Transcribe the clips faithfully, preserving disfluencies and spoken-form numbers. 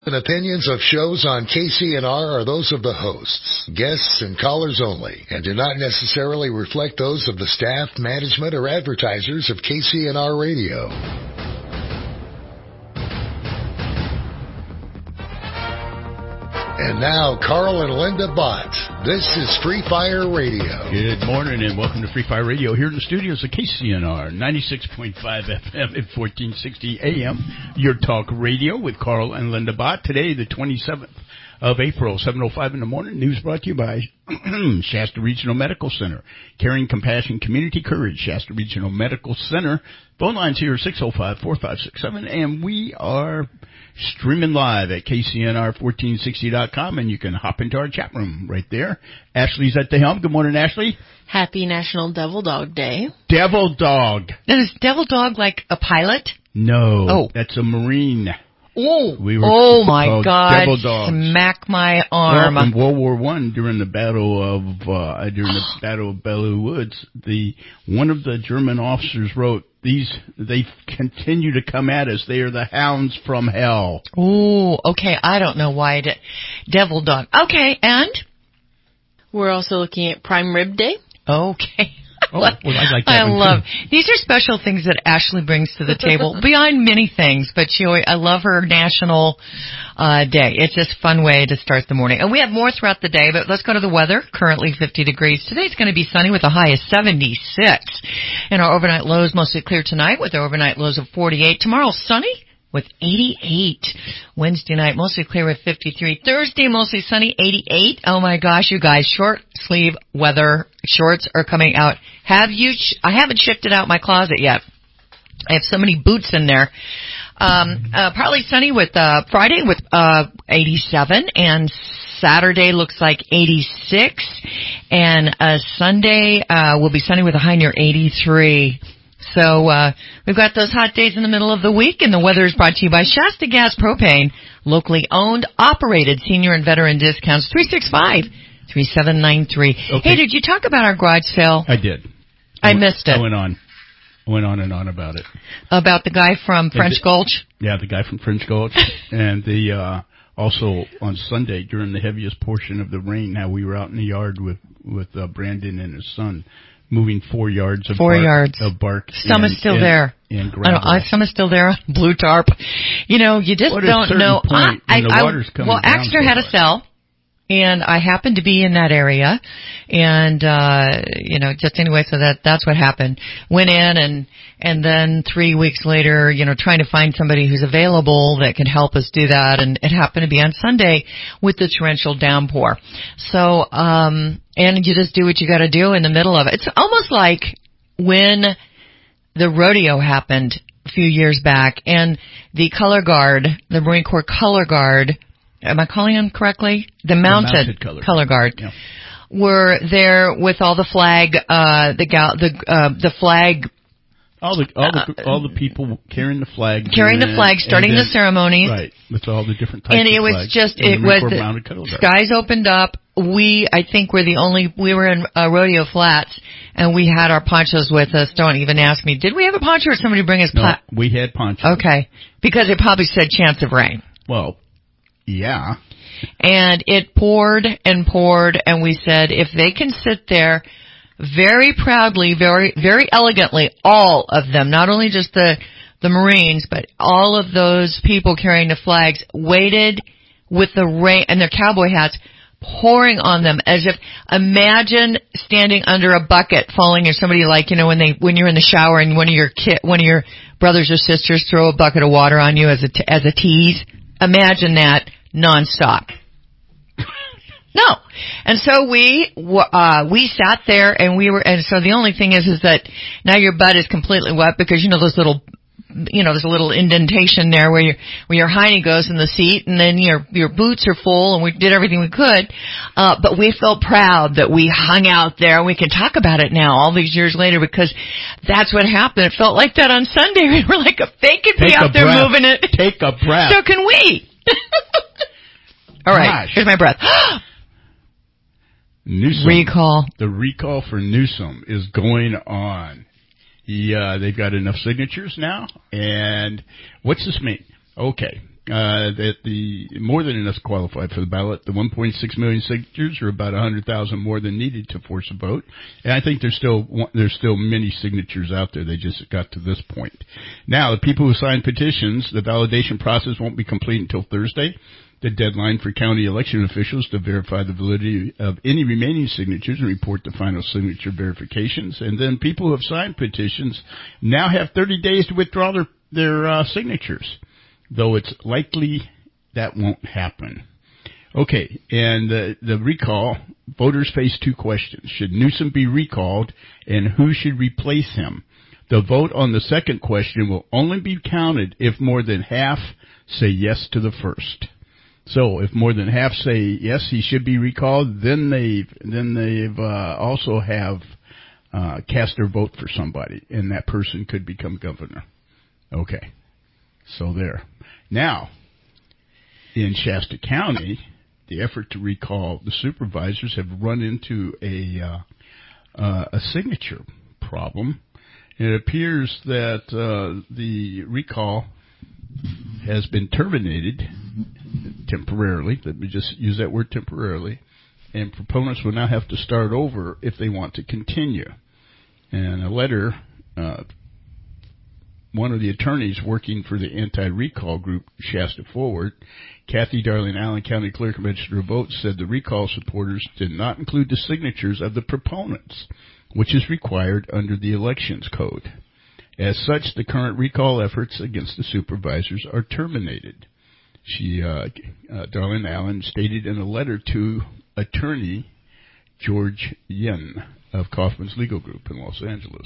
And opinions of shows on K C N R are those of the hosts, guests, and callers only, and do not necessarily reflect those of the staff, management, or advertisers of K C N R Radio. And now, Carl and Linda Bott. This is Free Fire Radio. Good morning and welcome to Free Fire Radio here in the studios of K C N R, ninety-six point five F M at fourteen sixty A M. Your talk radio with Carl and Linda Bott. Today, the twenty-seventh of April, seven oh five in the morning. News brought to you by Shasta Regional Medical Center. Caring Compassion Community Courage, Shasta Regional Medical Center. Phone lines here are six oh five, four five six seven, and we are streaming live at K C N R fourteen sixty dot com, and you can hop into our chat room right there. Ashley's at the helm. Good morning, Ashley. Happy National Devil Dog Day. Devil Dog. Now, is Devil Dog like a pilot? No. Oh. That's a Marine. Oh, we were oh my God! Devil Dogs. Smack my arm. Well, in World War One, during the battle of uh, during the Battle of Belleau Woods, the one of the German officers wrote, "These they continue to come at us. They are the hounds from hell." Oh, okay. I don't know why. De- Devil Dog. Okay, and we're also looking at Prime Rib Day. Okay. Oh, well, I like that I one love too. These are special things that Ashley brings to the table beyond many things, but she always, I love her national uh day. It's just a fun way to start the morning. And we have more throughout the day, but let's go to the weather. Currently fifty degrees. Today's going to be sunny with a high of seventy-six. And our overnight lows mostly clear tonight with our overnight lows of forty-eight. Tomorrow sunny with eighty-eight. Wednesday night, mostly clear with fifty-three. Thursday, mostly sunny, eighty-eight. Oh my gosh, you guys, short sleeve weather shorts are coming out. Have you, sh- I haven't shifted out my closet yet. I have so many boots in there. Um, uh, partly sunny with, uh, Friday with, uh, eighty-seven, and Saturday looks like eighty-six, and, uh, Sunday, uh, will be sunny with a high near eighty-three. So, uh, we've got those hot days in the middle of the week, and the weather is brought to you by Shasta Gas Propane, locally owned, operated, senior and veteran discounts, three six five, three seven nine three. Okay. Hey, did you talk about our garage sale? I did. I, I missed it. I went on. I went on and on about it. About the guy from French the, Gulch? Yeah, the guy from French Gulch. And the, uh, also on Sunday, during the heaviest portion of the rain, how we were out in the yard with, with, uh, Brandon and his son, moving four yards of four bark, yards of bark. Some and, is still and, there. And gravel. I don't, some is still there. Blue tarp. You know, you just what don't know. Point I, when the I, water's coming well, down Axner so had a cell, and I happened to be in that area, and uh, you know, just anyway. So that that's what happened. Went in, and and then three weeks later, you know, trying to find somebody who's available that can help us do that, and it happened to be on Sunday with the torrential downpour. So, um, and you just do what you got to do in the middle of it. It's almost like when the rodeo happened a few years back, and the color guard, the Marine Corps color guard, am I calling them correctly? The mounted, the mounted color, color guard, yeah. were there with all the flag, uh, the gal, the uh, the flag. All the all the uh, all the people carrying the flag, carrying the flag, starting then, the ceremonies, right? With all the different types and it of was flags, just it was the skies opened up. We, I think, we're the only. We were in uh, Rodeo Flats, and we had our ponchos with us. Don't even ask me. Did we have a poncho, or somebody bring us? No, pla- we had ponchos. Okay, because it probably said chance of rain. Well, yeah. And it poured and poured, and we said if they can sit there very proudly, very very elegantly, all of them, not only just the the Marines, but all of those people carrying the flags, waited with the rain and their cowboy hats pouring on them, as if, imagine standing under a bucket falling, or somebody, like, you know, when they when you're in the shower and one of your kid, one of your brothers or sisters throw a bucket of water on you as a t- as a tease. Imagine that nonstop. No. And so we, uh, we sat there, and we were, and so the only thing is, is that now your butt is completely wet, because, you know, those little, you know, there's a little indentation there where your, where your hiney goes in the seat, and then your, your boots are full, and we did everything we could. Uh, but we felt proud that we hung out there, and we can talk about it now, all these years later, because that's what happened. It felt like that on Sunday. We were like, they could be out there breath. moving it. Take a breath. So can we. All right. Gosh. Here's my breath. Newsom. Recall. The recall for Newsom is going on. He, uh, they've got enough signatures now. And what's this mean? Okay. uh, that the more than enough qualified for the ballot. The one point six million signatures are about one hundred thousand more than needed to force a vote. And I think there's still there's still many signatures out there. They just got to this point. Now, the people who signed petitions, the validation process won't be complete until Thursday. The deadline for county election officials to verify the validity of any remaining signatures and report the final signature verifications. And then people who have signed petitions now have thirty days to withdraw their, their uh, signatures, though it's likely that won't happen. Okay, and the, the recall, voters face two questions. Should Newsom be recalled, and who should replace him? The vote on the second question will only be counted if more than half say yes to the first. So if more than half say yes, he should be recalled, then they've then they've uh, also have uh, cast their vote for somebody, and that person could become governor. Okay, so there. Now, in Shasta County, the effort to recall the supervisors have run into a uh, uh, a signature problem. It appears that uh, the recall has been terminated temporarily. Let me just use that word temporarily. And proponents will now have to start over if they want to continue. And a letter, uh, one of the attorneys working for the anti-recall group, Shasta Forward, Kathy Darling Allen, County Clerk and Register of Votes, said the recall supporters did not include the signatures of the proponents, which is required under the Elections Code. As such, the current recall efforts against the supervisors are terminated. She, uh, uh, Darlene Allen, stated in a letter to attorney George Yen of Kaufman's Legal Group in Los Angeles.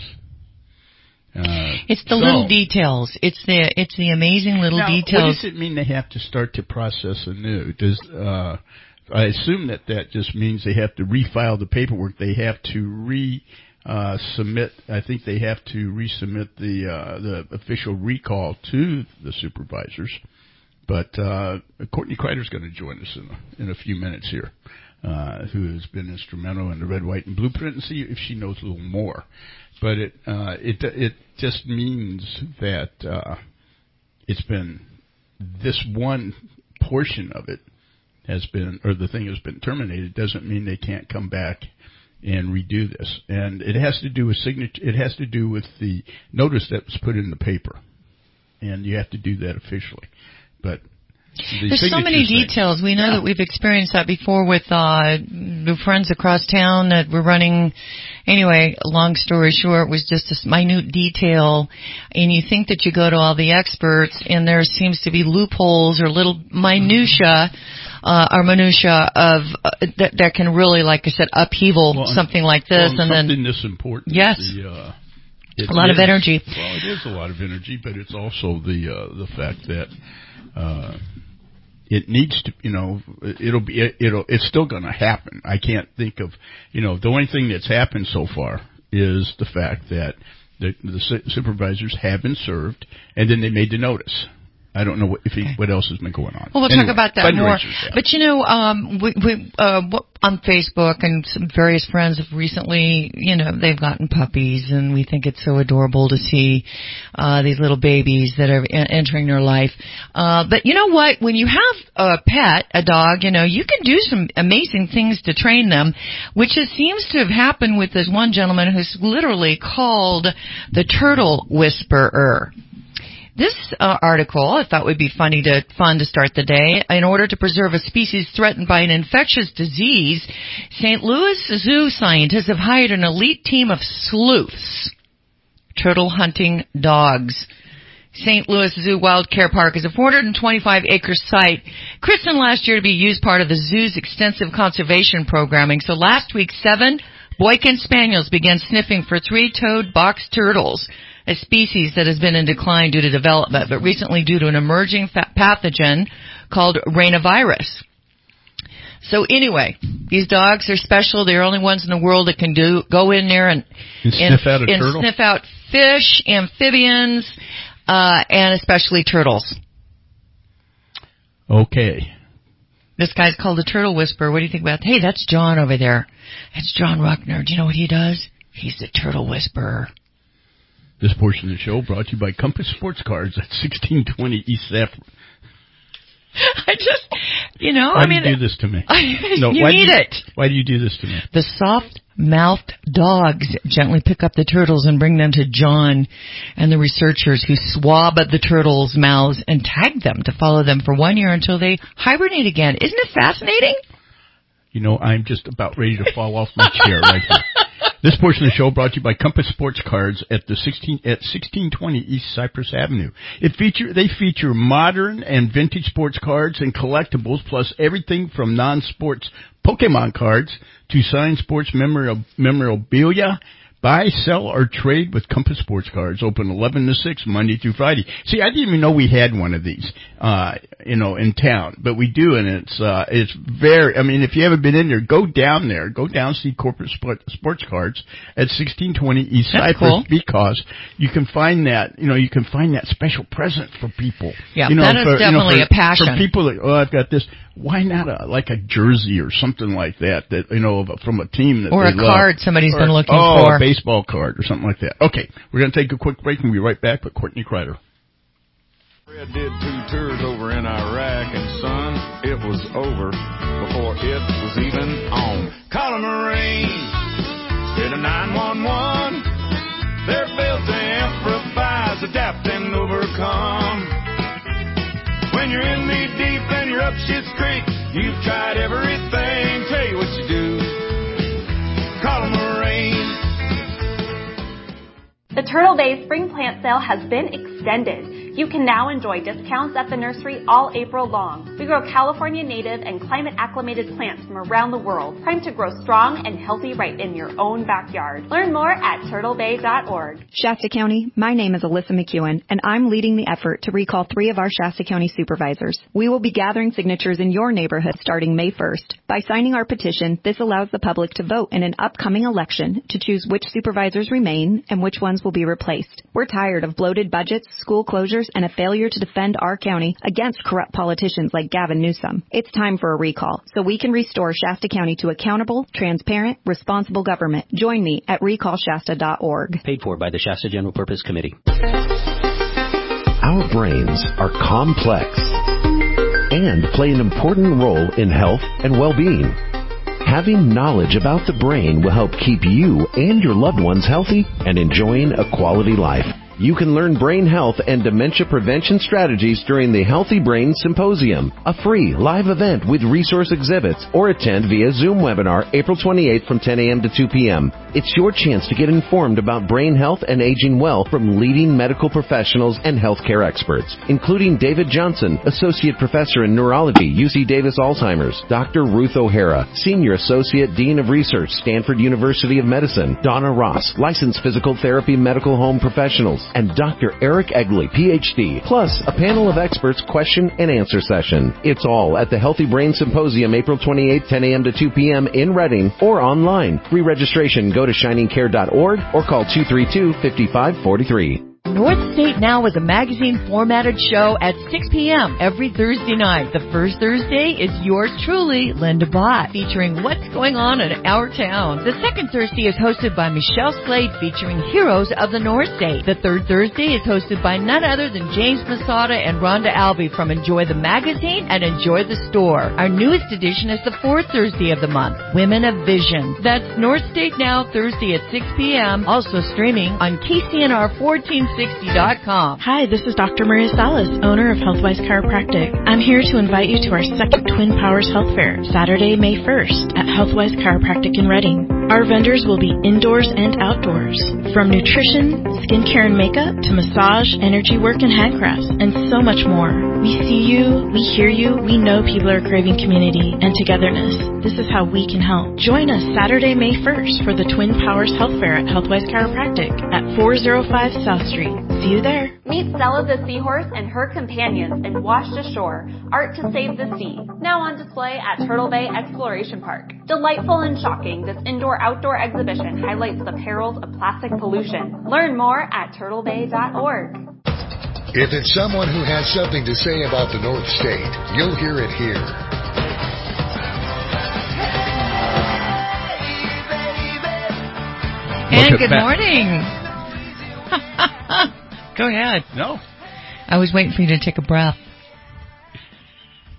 Uh, it's the so, little details. It's the it's the amazing little now, details. What does it mean they have to start to process anew? Does uh, I assume that that just means they have to refile the paperwork. They have to re. Uh, submit. I think they have to resubmit the uh, the official recall to the supervisors. But uh, Courtney Kreider's going to join us in a, in a few minutes here, uh, who has been instrumental in the red, white, and blueprint, and see if she knows a little more. But it uh, it it just means that uh, it's been this one portion of it has been, or the thing has been terminated. Doesn't mean they can't come back and redo this. And it has to do with signature. It has to do with the notice that was put in the paper, and you have to do that officially. But the there's so many thing, details. We know yeah. that we've experienced that before with uh the friends across town that were running. Anyway, long story short, it was just a minute detail, and you think that you go to all the experts, and there seems to be loopholes or little minutia. Uh, or minutia of uh, that, that can really, like I said, upheaval well, something like this, well, and something then this important. yes, the, uh, a lot is, of energy. Well, it is a lot of energy, but it's also the uh, the fact that uh, it needs to, you know, it'll be it, it'll it's still going to happen. I can't think of, you know, the only thing that's happened so far is the fact that the, the supervisors have been served, and then they made the notice. I don't know what, if he, okay. what else has been going on. Well, we'll anyway, talk about that more. Yeah. But, you know, um, we, we, uh, on Facebook and some various friends have recently, you know, they've gotten puppies, and we think it's so adorable to see uh, these little babies that are entering their life. Uh, but you know what? When you have a pet, a dog, you know, you can do some amazing things to train them, which it seems to have happened with this one gentleman who's literally called the Turtle Whisperer. This uh, article I thought would be funny to fun to start the day. In order to preserve a species threatened by an infectious disease, Saint Louis zoo scientists have hired an elite team of sleuths, turtle hunting dogs. Saint Louis Zoo Wild Care Park is a four hundred twenty-five acre site christened last year to be used part of the zoo's extensive conservation programming. So last week, seven Boykin Spaniels began sniffing for three-toed box turtles, a species that has been in decline due to development, but recently due to an emerging pathogen called rhinovirus. So anyway, these dogs are special. They're the only ones in the world that can do go in there and, and sniff out a and turtle? sniff out fish, amphibians, uh, and especially turtles. Okay. This guy's called the Turtle Whisperer. What do you think about that? Hey, that's John over there. That's John Ruckner. Do you know what he does? He's the Turtle Whisperer. This portion of the show brought to you by Compass Sports Cars at sixteen twenty East Saffron. I just, you know, why I mean, do you do this to me? No, you why need do you, it. Why do you do this to me? The soft-mouthed dogs gently pick up the turtles and bring them to John and the researchers who swab at the turtles' mouths and tag them to follow them for one year until they hibernate again. Isn't it fascinating? You know, I'm just about ready to fall off my chair right here. This portion of the show brought to you by Compass Sports Cards at the sixteen at sixteen twenty East Cypress Avenue. It feature they feature modern and vintage sports cards and collectibles, plus everything from non-sports Pokemon cards to signed sports memorabilia. Buy, sell, or trade with Compass Sports Cards. Open eleven to six, Monday through Friday. See, I didn't even know we had one of these, uh, you know, in town. But we do, and it's uh, it's very, I mean, if you haven't been in there, go down there. Go down see Corporate sport, Sports Cards at sixteen twenty East That's Cypress cool. Because you can find that, you know, you can find that special present for people. Yeah, you know, that is for, definitely you know, for, a passion. For people that, oh, I've got this. Why not a, like a jersey or something like that, that, you know, from a team that Or they a love. card somebody's Or, been looking oh, for. a baseball card or something like that. Okay, we're going to take a quick break and we'll be right back with Courtney Kreider. Fred did two tours over in Iraq, and son, it was over before it was even on. Call a Marine, hit a nine one one. They're built to improvise, adapt, and overcome. When you're in knee deep and you're up Schitt's Creek, you've tried everything. Tell you what you do, call a Marine. The Turtle Bay Spring Plant Sale has been extended. You can now enjoy discounts at the nursery all April long. We grow California native and climate-acclimated plants from around the world, primed to grow strong and healthy right in your own backyard. Learn more at turtle bay dot org. Shasta County, my name is Alyssa McEwen, and I'm leading the effort to recall three of our Shasta County supervisors. We will be gathering signatures in your neighborhood starting May first. By signing our petition, this allows the public to vote in an upcoming election to choose which supervisors remain and which ones will be replaced. We're tired of bloated budgets, school closures, and a failure to defend our county against corrupt politicians like Gavin Newsom. It's time for a recall so we can restore Shasta County to accountable, transparent, responsible government. Join me at recall shasta dot org. Paid for by the Shasta General Purpose Committee. Our brains are complex and play an important role in health and well-being. Having knowledge about the brain will help keep you and your loved ones healthy and enjoying a quality life. You can learn brain health and dementia prevention strategies during the Healthy Brain Symposium, a free live event with resource exhibits, or attend via Zoom webinar April twenty-eighth from ten a.m. to two p.m. It's your chance to get informed about brain health and aging well from leading medical professionals and healthcare experts, including David Johnson, Associate Professor in Neurology, U C Davis Alzheimer's, Doctor Ruth O'Hara, Senior Associate Dean of Research, Stanford University of Medicine, Donna Ross, Licensed Physical Therapy Medical Home Professionals, and Doctor Eric Egley, P H D, plus a panel of experts question and answer session. It's all at the Healthy Brain Symposium, April twenty-eighth, ten a.m. to two p.m. in Reading or online. Free registration. Go to shining care dot org or call two three two, five five four three. North State Now is a magazine formatted show at six p.m. every Thursday night. The first Thursday is yours truly, Linda Bott, featuring what's going on in our town. The second Thursday is hosted by Michelle Slade, featuring heroes of the North State. The third Thursday is hosted by none other than James Masada and Rhonda Albee from Enjoy the Magazine and Enjoy the Store. Our newest edition is the fourth Thursday of the month, Women of Vision. That's North State Now, Thursday at six p.m., also streaming on K C N R fourteen sixty dot com. Hi, this is Doctor Maria Salas, owner of Healthwise Chiropractic. I'm here to invite you to our second Twin Powers Health Fair, Saturday, May first, at Healthwise Chiropractic in Reading. Our vendors will be indoors and outdoors, from nutrition, skincare and makeup, to massage, energy work, and handcrafts, and so much more. We see you, we hear you, we know people are craving community and togetherness. This is how we can help. Join us Saturday, May first for the Twin Powers Health Fair at Healthwise Chiropractic at four oh five South Street. See you there. Meet Stella the Seahorse and her companions in Washed Ashore, Art to Save the Sea, now on display at Turtle Bay Exploration Park. Delightful and shocking, this indoor-outdoor exhibition highlights the perils of plastic pollution. Learn more at turtle bay dot org. If it's someone who has something to say about the North State, you'll hear it here. And good morning. Go ahead. No. I was waiting for you to take a breath.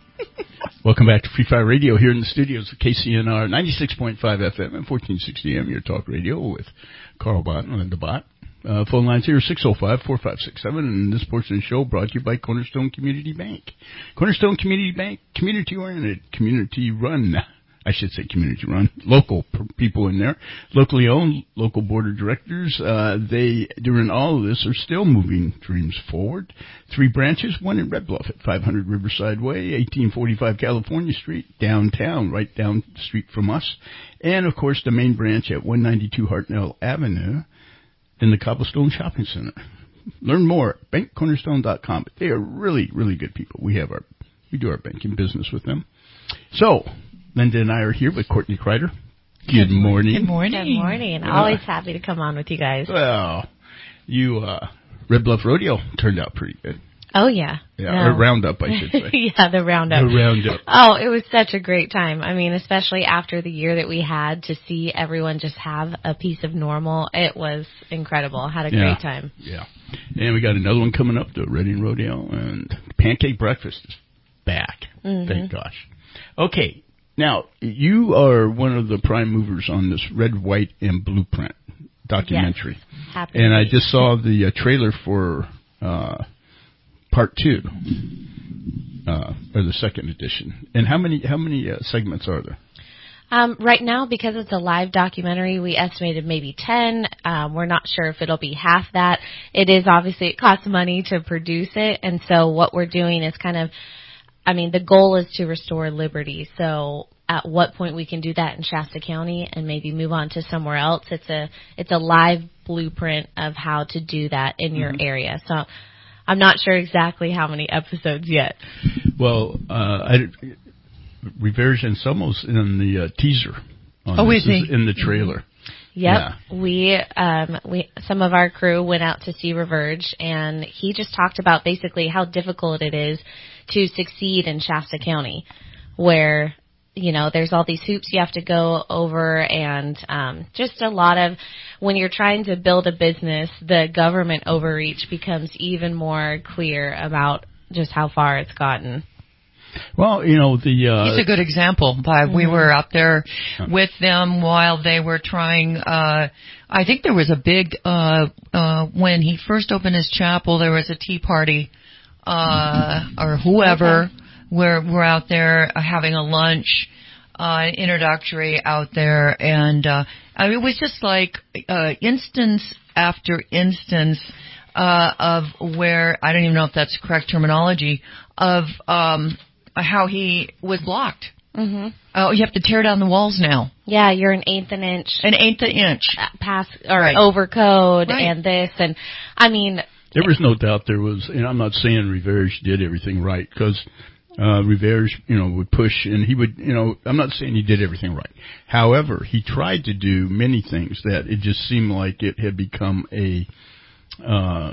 Welcome back to Free Fire Radio here in the studios of K C N R ninety-six point five F M and fourteen sixty A M, your talk radio with Carl Bott and Linda Bott. Uh, phone lines here, six oh five, four five six seven, and this portion of the show brought to you by Cornerstone Community Bank. Cornerstone Community Bank, community-oriented, community-run, I should say community-run, local p- people in there, locally owned, local board of directors. Uh, they, during all of this, are still moving dreams forward. Three branches, one in Red Bluff at five hundred Riverside Way, eighteen forty-five California Street, downtown, right down the street from us. And, of course, the main branch at one ninety-two Hartnell Avenue in the Cobblestone Shopping Center. Learn more at bank cornerstone dot com. But they are really, really good people. We have our, we do our banking business with them. So, Linda and I are here with Courtney Kreider. Good morning. Good morning. Good morning. Uh, Always happy to come on with you guys. Well, you, uh, Red Bluff Rodeo turned out pretty good. Oh, yeah. Yeah, no. or Roundup, I should say. yeah, the Roundup. The Roundup. Oh, it was such a great time. I mean, especially after the year that we had, to see everyone just have a piece of normal. It was incredible. Had a yeah. great time. Yeah. And we got another one coming up, the Reading Rodeo, and Pancake Breakfast is back. Mm-hmm. Thank gosh. Okay. Now, you are one of the prime movers on this Red, White, and Blueprint documentary. Yes. Happy and I just saw the uh, trailer for uh, part two, uh, or the second edition. And how many how many uh, segments are there? Um, right now, because it's a live documentary, we estimated maybe ten. Um, we're not sure if it'll be half that. It is obviously, it costs money to produce it. And so what we're doing is kind of, I mean, the goal is to restore liberty. So at what point we can do that in Shasta County and maybe move on to somewhere else. It's a, it's a live blueprint of how to do that in mm-hmm. your area. So I'm not sure exactly how many episodes yet. Well, uh, I, Reverge and Somos in the uh, teaser. On oh, this, is he? In the trailer. Yep. Yeah. We, um, we, some of our crew went out to see Reverge, and he just talked about basically how difficult it is to succeed in Shasta County, where, you know, there's all these hoops you have to go over, and um, just a lot of, when you're trying to build a business, the government overreach becomes even more clear about just how far it's gotten. Well, you know, the... Uh, He's a good example. Mm-hmm. We were out there with them while they were trying... Uh, I think there was a big... Uh, uh, when he first opened his chapel, there was a tea party, uh, or whoever. Okay. We're, we're out there having a lunch, uh, introductory out there. And uh, I mean, it was just like uh, instance after instance uh, of where... I don't even know if that's correct terminology, of... Um, how he was blocked. Mm-hmm. Oh, you have to tear down the walls now. Yeah, you're an eighth an inch. An eighth an inch. Pass, or right. over code right. and this. And, I mean... There was no doubt there was, and I'm not saying Reverge did everything right, because uh, Reverge, you know, would push, and he would, you know, I'm not saying he did everything right. However, he tried to do many things that it just seemed like it had become a, uh,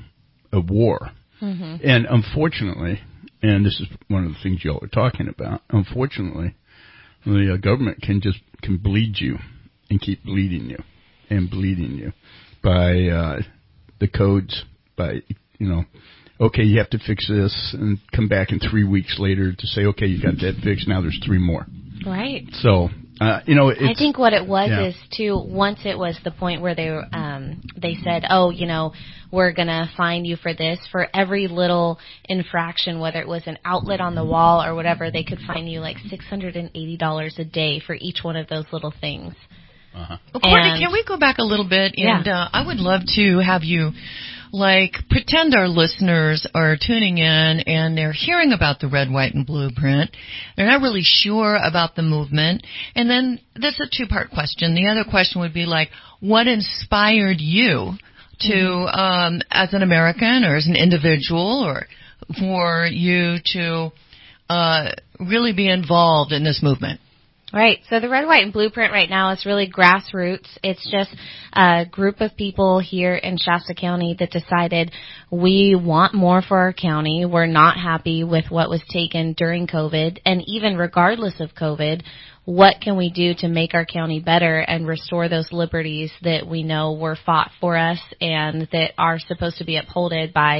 a war. Mm-hmm. And unfortunately... And this is one of the things y'all are talking about. Unfortunately, the uh, government can just can bleed you and keep bleeding you and bleeding you by uh, the codes. By you know, okay, you have to fix this, and come back in three weeks later to say, okay, you got that fixed. Now there's three more. Right. So. Uh, you know, it's, I think what it was yeah. is too. Once it was the point where they um, they said, "Oh, you know, we're gonna fine you for this for every little infraction, whether it was an outlet on the wall or whatever. They could fine you like six hundred and eighty dollars a day for each one of those little things." Uh-huh. Well, Courtney, can we go back a little bit? And yeah. uh, I would love to have you, like, pretend our listeners are tuning in and they're hearing about the Red, White, and Blueprint. They're not really sure about the movement. And then this is a two-part question. The other question would be, like, what inspired you to, mm-hmm. um, as an American or as an individual, or for you to uh, really be involved in this movement? Right. So the Red, White, and Blueprint right now is really grassroots. It's just a group of people here in Shasta County that decided we want more for our county. We're not happy with what was taken during COVID. And even regardless of COVID, what can we do to make our county better and restore those liberties that we know were fought for us and that are supposed to be upheld by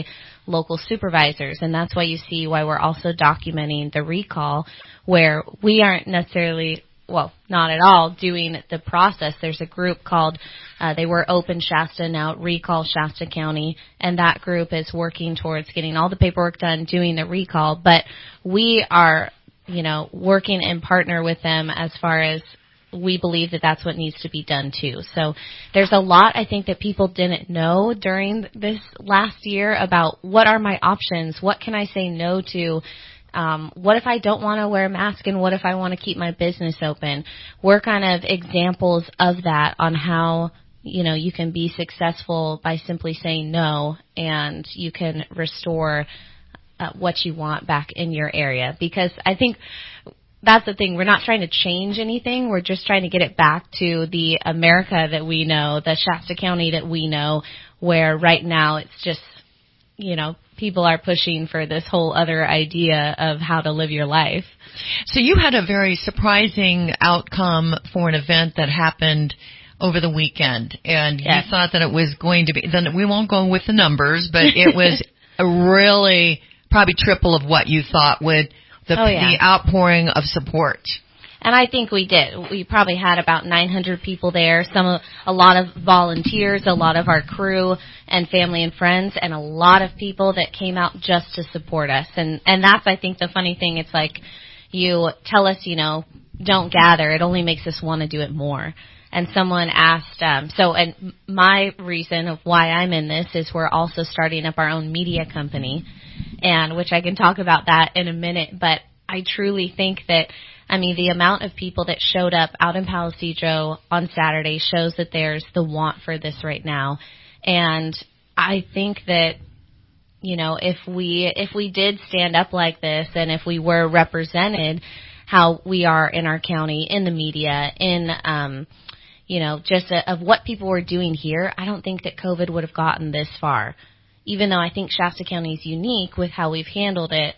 local supervisors. And that's why you see why we're also documenting the recall, where we aren't necessarily, well, not at all, doing the process. There's a group called, uh, they were Open Shasta, now Recall Shasta County, and that group is working towards getting all the paperwork done, doing the recall. But we are, you know, working in partner with them as far as we believe that that's what needs to be done too. So there's a lot, I think, that people didn't know during this last year about what are my options, what can I say no to, um, what if I don't want to wear a mask, and what if I want to keep my business open. We're kind of examples of that on how, you know, you can be successful by simply saying no, and you can restore uh, what you want back in your area. Because I think that's the thing. We're not trying to change anything. We're just trying to get it back to the America that we know, the Shasta County that we know, where right now it's just, you know, people are pushing for this whole other idea of how to live your life. So you had a very surprising outcome for an event that happened over the weekend, and yes. you thought that it was going to be, then we won't go with the numbers, but it was a really probably triple of what you thought would The, oh, yeah. the outpouring of support. And I think we did. We probably had about nine hundred people there, some, a lot of volunteers, a lot of our crew and family and friends, and a lot of people that came out just to support us. And, and that's, I think, the funny thing. It's like you tell us, you know, don't gather. It only makes us want to do it more. And someone asked, um, so, and my reason of why I'm in this is we're also starting up our own media company, and which I can talk about that in a minute. But I truly think that, I mean, the amount of people that showed up out in Palisadro on Saturday shows that there's the want for this right now. And I think that, you know, if we, if we did stand up like this, and if we were represented how we are in our county, in the media, in, um, you know, just a, of what people were doing here, I don't think that COVID would have gotten this far, even though I think Shasta County is unique with how we've handled it.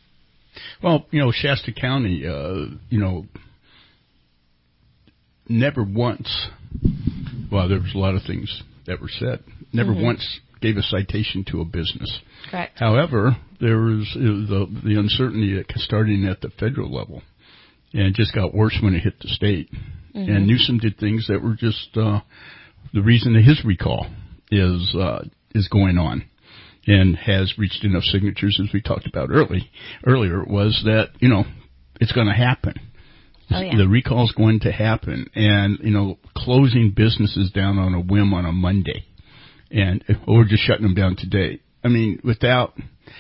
Well, you know, Shasta County, uh, you know, never once, well, there was a lot of things that were said, never mm-hmm. once gave a citation to a business. Correct. However, there was uh, the, the uncertainty that starting at the federal level, and it just got worse when it hit the state. Mm-hmm. And Newsom did things that were just uh, the reason that his recall is uh, is going on and has reached enough signatures, as we talked about early earlier, was that, you know, it's going to happen. Oh, yeah. The recall is going to happen. And, you know, closing businesses down on a whim on a Monday, and or just shutting them down today. I mean, without...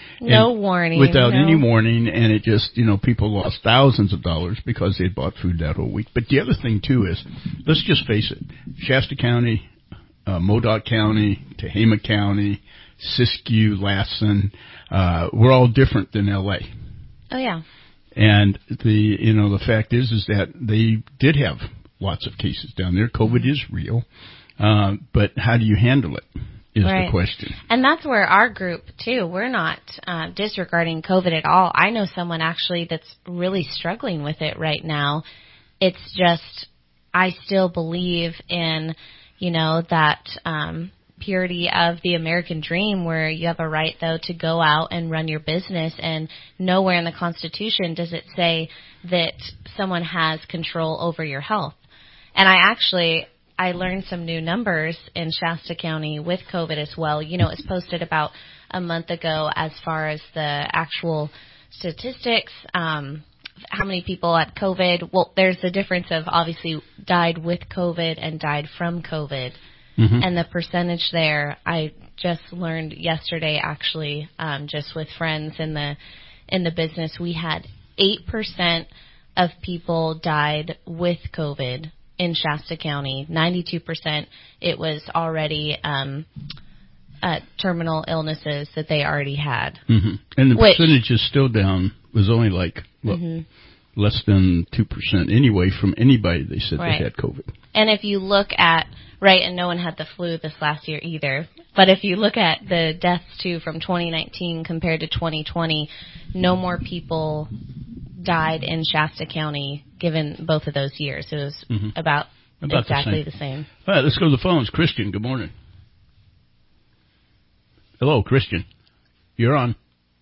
No warning. Without no. any warning, and it just, you know, people lost thousands of dollars because they bought food that whole week. But the other thing, too, is, let's just face it, Shasta County, uh, Modoc County, Tehama County, Siskiyou, Lassen, uh, we're all different than L A. Oh, yeah. And the, you know, the fact is, is that they did have lots of cases down there. COVID is real. Uh, but how do you handle it? Is right. the question. And that's where our group, too, we're not uh, disregarding COVID at all. I know someone actually that's really struggling with it right now. It's just, I still believe in, you know, that um, purity of the American dream, where you have a right, though, to go out and run your business. And nowhere in the Constitution does it say that someone has control over your health. And I actually... I learned some new numbers in Shasta County with COVID as well. You know, it's posted about a month ago as far as the actual statistics, um, how many people had COVID. Well, there's the difference of obviously died with COVID and died from COVID. Mm-hmm. And the percentage there, I just learned yesterday actually, um, just with friends in the in the business, we had eight percent of people died with COVID. In Shasta County, ninety-two percent it was already um, uh, terminal illnesses that they already had. Mm-hmm. And the Which, percentage is still down. It was only like, what, mm-hmm. less than two percent anyway from anybody they said right. they had COVID. And if you look at, right, and no one had the flu this last year either, but if you look at the deaths, too, from twenty nineteen compared to twenty twenty, no more people died in Shasta County given both of those years. It was mm-hmm. about, about exactly the same. the same. All right, let's go to the phones. Christian, good morning. Hello, Christian. You're on.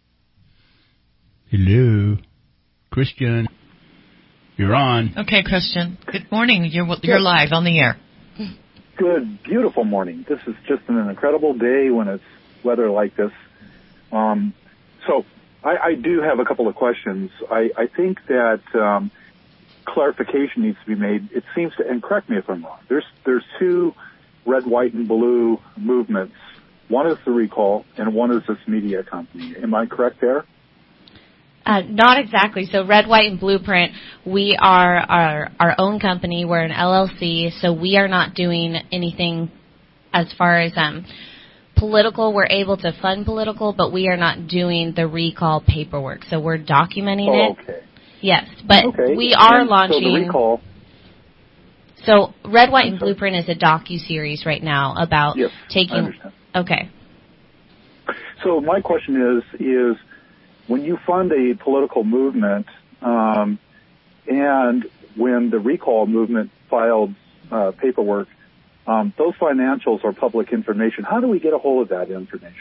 Hello. Christian. You're on. Okay, Christian. Good morning. You're you're live on the air. Good, beautiful morning. This is just an incredible day when it's weather like this. Um, so I, I do have a couple of questions. I, I think that um, clarification needs to be made. It seems to, and correct me if I'm wrong, there's there's two red, white, and blue movements. One is the recall, and one is this media company. Am I correct there? Uh, not exactly. So Red, White, and Blueprint, we are our, our own company. We're an L L C, so we are not doing anything as far as um, political. We're able to fund political, but we are not doing the recall paperwork. So we're documenting oh, it. Okay. Yes, but okay. we are and launching. So the recall. So Red, White, and Blueprint is a docu-series right now about yes, taking. I understand. Okay. So my question is is. When you fund a political movement, um, and when the recall movement filed uh, paperwork, um, those financials are public information. How do we get a hold of that information?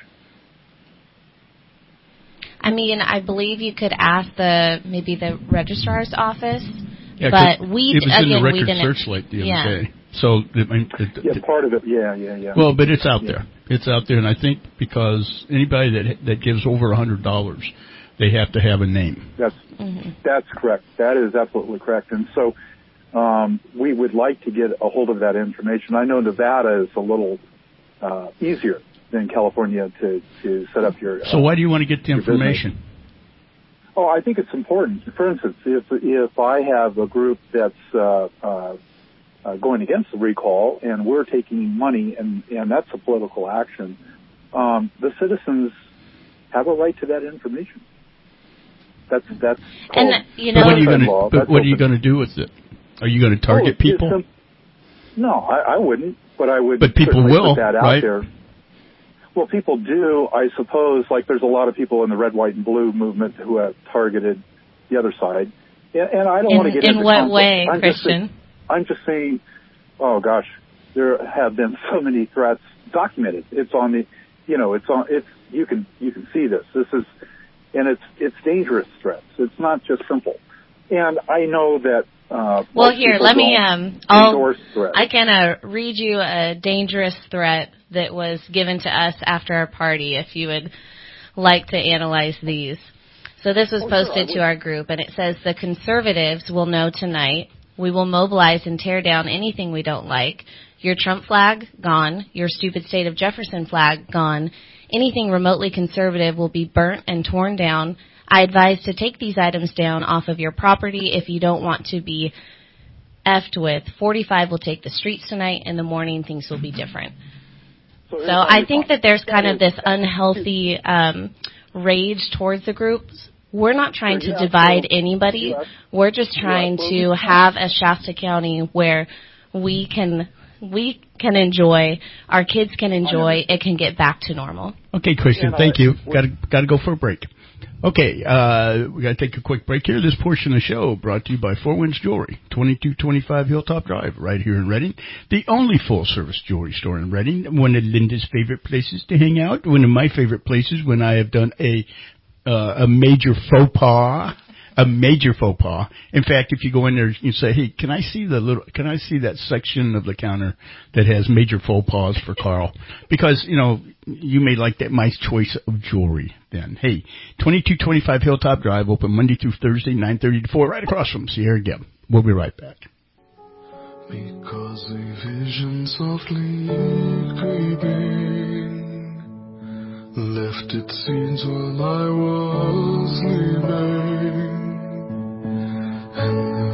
I mean, I believe you could ask the maybe the registrar's office, yeah, but we it was again in the we record didn't. searchlight the yeah. other day. So it, it, yeah, part of it. Yeah, yeah, yeah. Well, but it's out yeah. there. It's out there, and I think because anybody that that gives over a hundred dollars, they have to have a name. That's mm-hmm. that's correct. That is absolutely correct. And so um, we would like to get a hold of that information. I know Nevada is a little uh, easier than California to, to set up your. So uh, why do you want to get the information? Business. Oh, I think it's important. For instance, if if I have a group that's uh, uh, uh, going against the recall and we're taking money and, and that's a political action, um, the citizens have a right to that information. That's that's called and you know. But what are you going to? But what are you going to do with it? Are you going to target oh, people? Some, no, I, I wouldn't. But I would. But people will, put that out right? there. Well, people do, I suppose. Like there's a lot of people in the red, white, and blue movement who have targeted the other side, and, and I don't in, want to get in into what conflict. way, I'm Christian? Just, I'm just saying. Oh gosh, there have been so many threats documented. It's on the, you know, it's on. It's you can you can see this. This is. And it's it's dangerous threats. It's not just simple. And I know that. Uh, well, here, let me. Um, I'll, threats. I can uh, read you a dangerous threat that was given to us after our party. If you would like to analyze these, so this was oh, posted sure, to our group, and it says the conservatives will know tonight. We will mobilize and tear down anything we don't like. Your Trump flag gone. Your stupid state of Jefferson flag gone. Anything remotely conservative will be burnt and torn down. I advise to take these items down off of your property if you don't want to be effed with. forty-five will take the streets tonight. In the morning, things will be different. So, so I think that there's kind of this unhealthy um, rage towards the groups. We're not trying to divide anybody. We're just trying to have a Shasta County where we can we can enjoy, our kids can enjoy, it can get back to normal. Okay, Christian, thank you. Got to got to go for a break. Okay, uh, we got to take a quick break here. This portion of the show brought to you by Four Winds Jewelry, twenty-two twenty-five Hilltop Drive, right here in Redding. The only full-service jewelry store in Redding. One of Linda's favorite places to hang out. One of my favorite places when I have done a uh, a major faux pas. A major faux pas. In fact, if you go in there, you say, "Hey, can I see the little? Can I see that section of the counter that has major faux pas for Carl?" Because you know you may like that my choice of jewelry. Then, hey, twenty-two twenty-five Hilltop Drive, open Monday through Thursday, nine thirty to four, right across from Sierra Gib. We'll be right back. Because a vision softly creeping left its scenes while I was sleeping. And the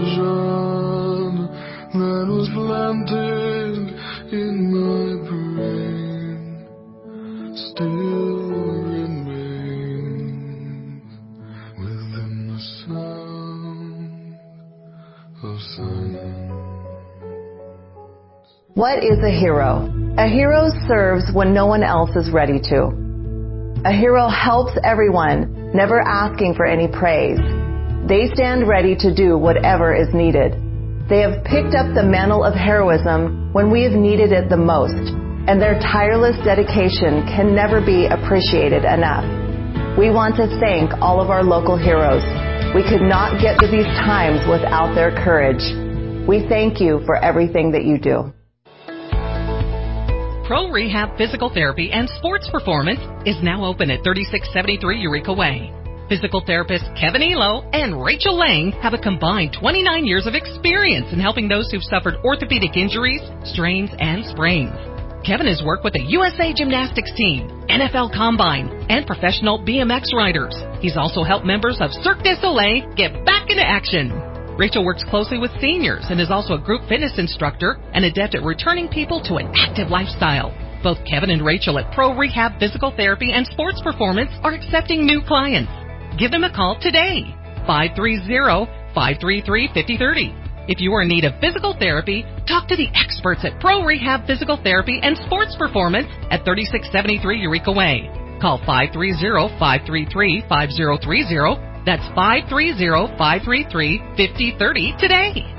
vision that was planted in my brain still remains within the sound of silence. What is a hero? A hero serves when no one else is ready to. A hero helps everyone, never asking for any praise. They stand ready to do whatever is needed. They have picked up the mantle of heroism when we have needed it the most, and their tireless dedication can never be appreciated enough. We want to thank all of our local heroes. We could not get through these times without their courage. We thank you for everything that you do. Pro Rehab Physical Therapy and Sports Performance is now open at thirty-six seventy-three Eureka Way. Physical therapists Kevin Elo and Rachel Lang have a combined twenty-nine years of experience in helping those who've suffered orthopedic injuries, strains, and sprains. Kevin has worked with the U S A Gymnastics team, N F L Combine, and professional B M X riders. He's also helped members of Cirque du Soleil get back into action. Rachel works closely with seniors and is also a group fitness instructor and adept at returning people to an active lifestyle. Both Kevin and Rachel at Pro Rehab Physical Therapy and Sports Performance are accepting new clients. Give them a call today, five three zero, five three three, five zero three zero. If you are in need of physical therapy, talk to the experts at Pro Rehab Physical Therapy and Sports Performance at thirty-six seventy-three Eureka Way. Call five three zero, five three three, five zero three zero. That's five three zero, five three three, five zero three zero today.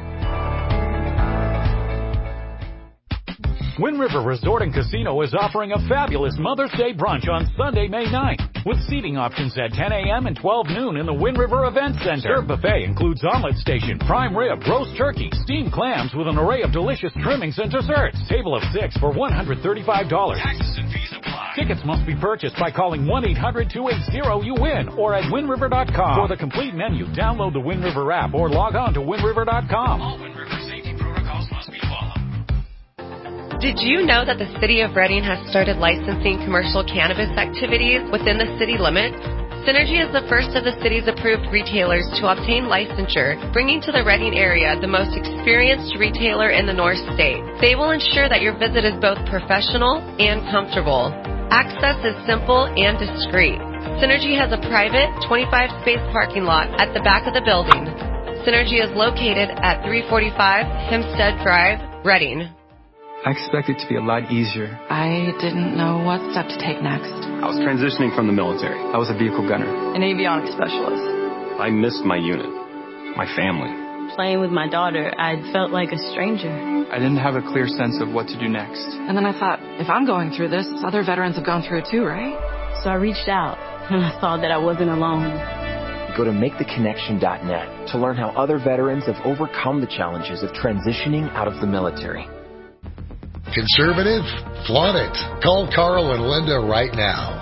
Wind River Resort and Casino is offering a fabulous Mother's Day brunch on Sunday, May ninth, with seating options at ten a.m. and twelve noon in the Wind River Event Center. Serve buffet includes omelet station, prime rib, roast turkey, steamed clams with an array of delicious trimmings and desserts. Table of six for one hundred thirty-five dollars. Taxes and fees apply. Tickets must be purchased by calling one eight hundred, two eight zero, U W I N or at wind river dot com. For the complete menu, download the Wind River app or log on to wind river dot com. All Wind River safety protocols must be followed. Did you know that the City of Reading has started licensing commercial cannabis activities within the city limits? Synergy is the first of the city's approved retailers to obtain licensure, bringing to the Reading area the most experienced retailer in the North State. They will ensure that your visit is both professional and comfortable. Access is simple and discreet. Synergy has a private twenty-five space parking lot at the back of the building. Synergy is located at three forty-five Hempstead Drive, Reading. I expected it to be a lot easier. I didn't know what step to take next. I was transitioning from the military. I was a vehicle gunner. An avionics specialist. I missed my unit, my family. Playing with my daughter, I felt like a stranger. I didn't have a clear sense of what to do next. And then I thought, if I'm going through this, other veterans have gone through it too, right? So I reached out, and I saw that I wasn't alone. Go to make the connection dot net to learn how other veterans have overcome the challenges of transitioning out of the military. Conservative? Flaunt it. Call Carl and Linda right now.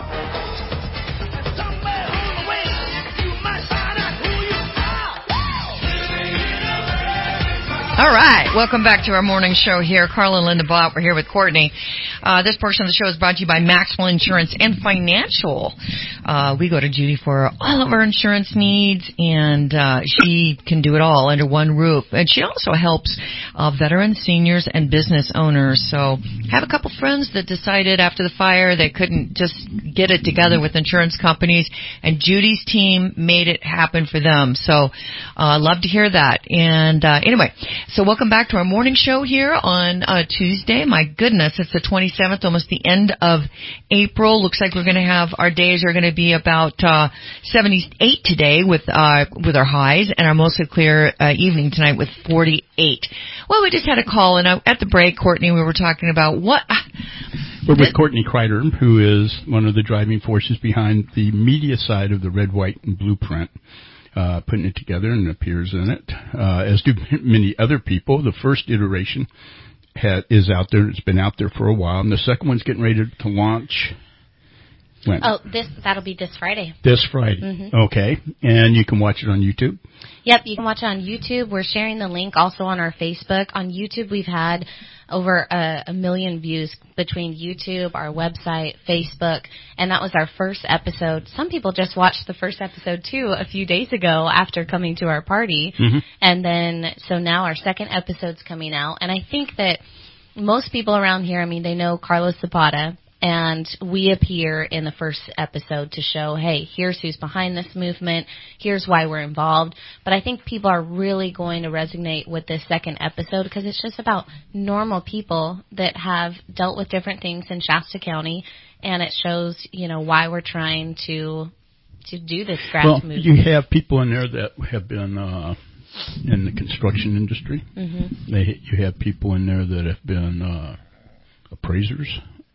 All right. Welcome back to our morning show here. Carl and Linda Bott. We're here with Courtney. Uh, this portion of the show is brought to you by Maxwell Insurance and Financial. Uh, we go to Judy for all of our insurance needs, and uh, she can do it all under one roof. And she also helps uh, veterans, seniors, and business owners. So have a couple friends that decided after the fire they couldn't just get it together with insurance companies, and Judy's team made it happen for them. So uh, love to hear that. And uh, anyway, so welcome back to our morning show here on uh, Tuesday. My goodness, it's the twenty-seventh, almost the end of April. Looks like we're going to have, our days are going to be about uh, seventy-eight today with uh, with our highs, and our mostly clear uh, evening tonight with forty-eight. Well, we just had a call, and uh, at the break, Courtney, we were talking about what... Uh, We're with Courtney Kreider, who is one of the driving forces behind the media side of the Red, White, and Blueprint. Uh, putting it together and appears in it, uh, as do many other people. The first iteration ha- is out there. It's been out there for a while. And the second one's getting ready to launch when? Oh, this that'll be this Friday. This Friday. Mm-hmm. Okay. And you can watch it on YouTube? Yep, you can watch it on YouTube. We're sharing the link also on our Facebook. On YouTube, we've had over a, a million views between YouTube, our website, Facebook, and that was our first episode. Some people just watched the first episode, too, a few days ago after coming to our party. Mm-hmm. And then, so now our second episode's coming out. And I think that most people around here, I mean, they know Carlos Zapata. And we appear in the first episode to show, hey, here's who's behind this movement. Here's why we're involved. But I think people are really going to resonate with this second episode because it's just about normal people that have dealt with different things in Shasta County. And it shows, you know, why we're trying to to do this grass well, movement. You have people in there that have been uh, in the construction industry. Mm-hmm. They, you have people in there that have been uh, appraisers.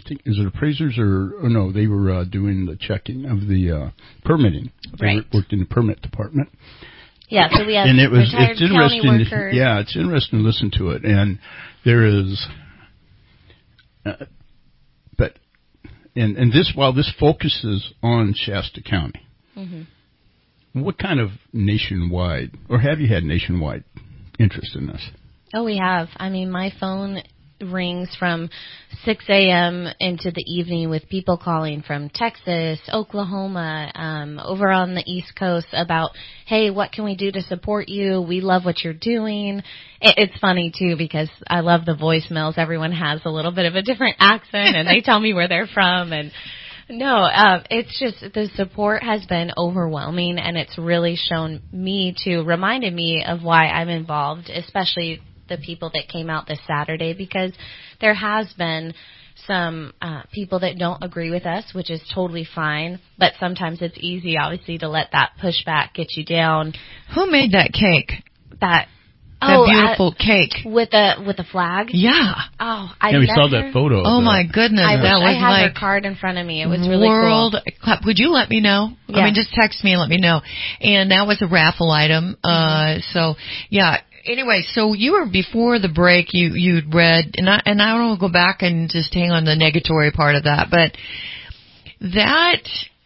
think, is it appraisers or, or no, they were uh, doing the checking of the uh, permitting. They Right. worked in the permit department. Yeah, so we have and it was, retired it's county interesting. workers. Yeah, it's interesting to listen to it. And there is, uh, but, and, and this, while this focuses on Shasta County, Mm-hmm. what kind of nationwide, or have you had nationwide interest in this? Oh, we have. I mean, my phone rings from six a.m. into the evening with people calling from Texas, Oklahoma, um, over on the East Coast about, hey, what can we do to support you? We love what you're doing. It, it's funny, too, because I love the voicemails. Everyone has a little bit of a different accent, and they tell me where they're from. And no, uh, it's just the support has been overwhelming, and it's really shown me, to reminded me of why I'm involved, especially the people that came out this Saturday, because there has been some uh, people that don't agree with us, which is totally fine, but sometimes it's easy, obviously, to let that pushback get you down. Who made that cake? That That oh, beautiful I, cake. With a with a flag? Yeah. Oh, I Yeah, we met saw her. that photo. Oh, my goodness. I that wish was I had like her card in front of me. It was really world cool. clap. Would you let me know? Yeah. I mean, just text me and let me know. And that was a raffle item. Uh, Mm-hmm. so, yeah. Anyway, so you were, before the break, you, you'd read, and I, and I don't want to go back and just hang on the negatory part of that, but that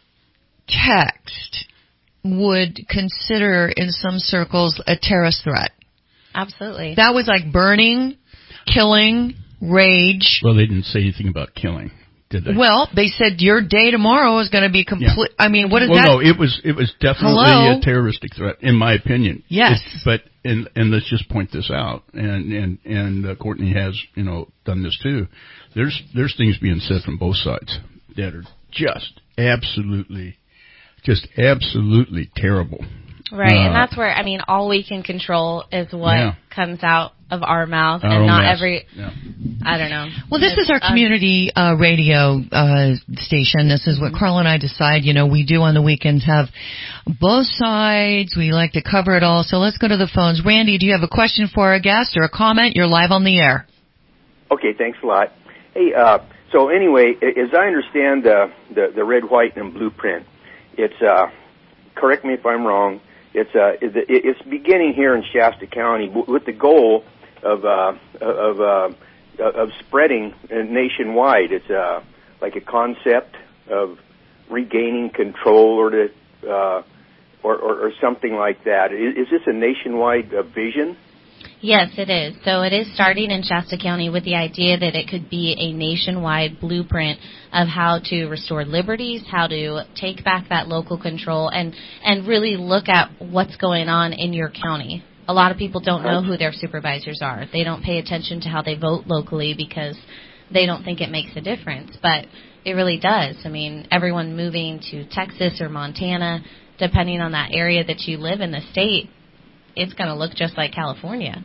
text would consider in some circles a terrorist threat. Absolutely. That was like burning, killing, rage. Well, they didn't say anything about killing, did they? Well, they said your day tomorrow is going to be complete. Yeah. I mean, what is well, that? Well, no, it was it was definitely Hello? a terroristic threat, in my opinion. Yes. It, but and and let's just point this out, and and and uh, Courtney has you know done this too. There's there's things being said from both sides that are just absolutely, just absolutely terrible. Right, uh, and that's where, I mean, all we can control is what Yeah. comes out of our mouth, Our and own not mess. every, Yeah. I don't know. Well, this It's is our us. community uh, radio uh, station. This is what Carl and I decide. You know, we do on the weekends have both sides. We like to cover it all. So let's go to the phones. Randy, do you have a question for our guest or a comment? You're live on the air. Okay, thanks a lot. Hey, uh, so anyway, as I understand uh, the the red, white, and blueprint, it's uh, correct me if I'm wrong. It's uh, it's beginning here in Shasta County with the goal of uh, of uh, of spreading nationwide. It's uh, like a concept of regaining control, or to uh, or, or or something like that. Is, is this a nationwide uh, vision? Yes, it is. So it is starting in Shasta County with the idea that it could be a nationwide blueprint of how to restore liberties, how to take back that local control, and, and really look at what's going on in your county. A lot of people don't know who their supervisors are. They don't pay attention to how they vote locally because they don't think it makes a difference. But it really does. I mean, everyone moving to Texas or Montana, depending on that area that you live in the state, it's going to look just like California.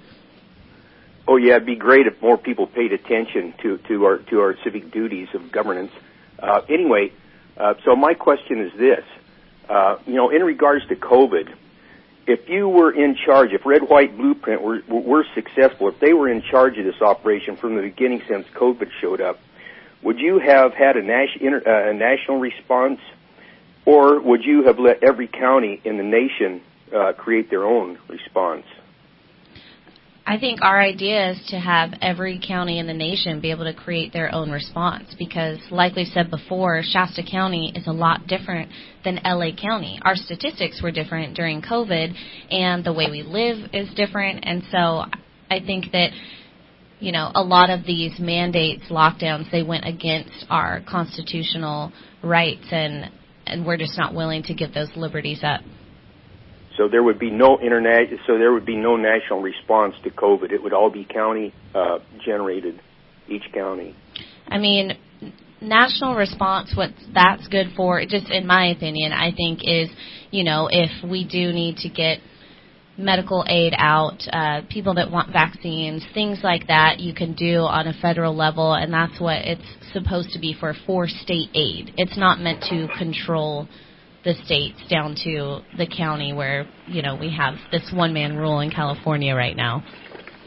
Oh yeah, it'd be great if more people paid attention to, to our to our civic duties of governance. Uh, anyway, uh, so my question is this: uh, you know, in regards to COVID, if you were in charge, if Red, White, Blueprint were were successful, if they were in charge of this operation from the beginning since COVID showed up, would you have had a, nas- inter, uh, a national response, or would you have let every county in the nation uh, create their own response? I think our idea is to have every county in the nation be able to create their own response because, like we said before, Shasta County is a lot different than L A County. Our statistics were different during COVID, and the way we live is different. And so I think that, you know, a lot of these mandates, lockdowns, they went against our constitutional rights, and, and we're just not willing to give those liberties up. So there would be no internet. So there would be no national response to COVID. It would all be county uh, generated, each county. I mean, national response. What that's good for, just in my opinion, I think is, you know, if we do need to get medical aid out, uh, people that want vaccines, things like that, you can do on a federal level, and that's what it's supposed to be for for state aid. It's not meant to control the states down to the county where, you know, we have this one-man rule in California right now.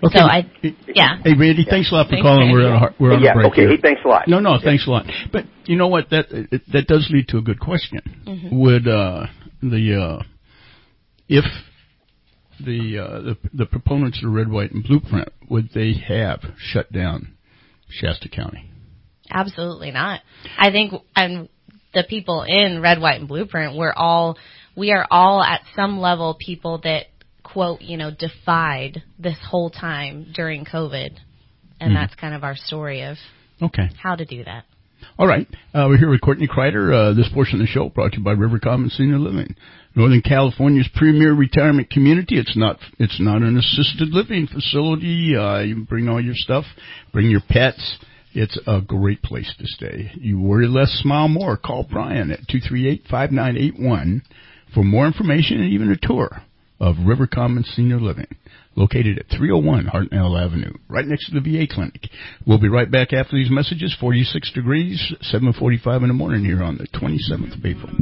Okay. So I, yeah. Hey, Randy, thanks a lot for Thanks, calling. Randy. We're on a, we're on yeah, a break okay. here. Hey, thanks a lot. No, no, Yeah. thanks a lot. But you know what? That that does lead to a good question. Mm-hmm. Would uh, the uh, if the, uh, the the proponents of the red, white, and blueprint, would they have shut down Shasta County? Absolutely not. I think, and the people in red, white, and blueprint, we're all, we are all at some level people that, quote, you know, defied this whole time during COVID. And mm-hmm. that's kind of our story of okay. how to do that. All right. Uh, we're here with Courtney Kreider. Uh, this portion of the show brought to you by River Commons Senior Living, Northern California's premier retirement community. It's not, it's not an assisted living facility. Uh, you bring all your stuff, bring your pets. It's a great place to stay. You worry less, smile more. Call Brian at two three eight, five nine eight one for more information and even a tour of River Commons Senior Living, located at three oh one Hartnell Avenue, right next to the V A clinic. We'll be right back after these messages. forty-six degrees, seven forty-five in the morning here on the twenty-seventh of April.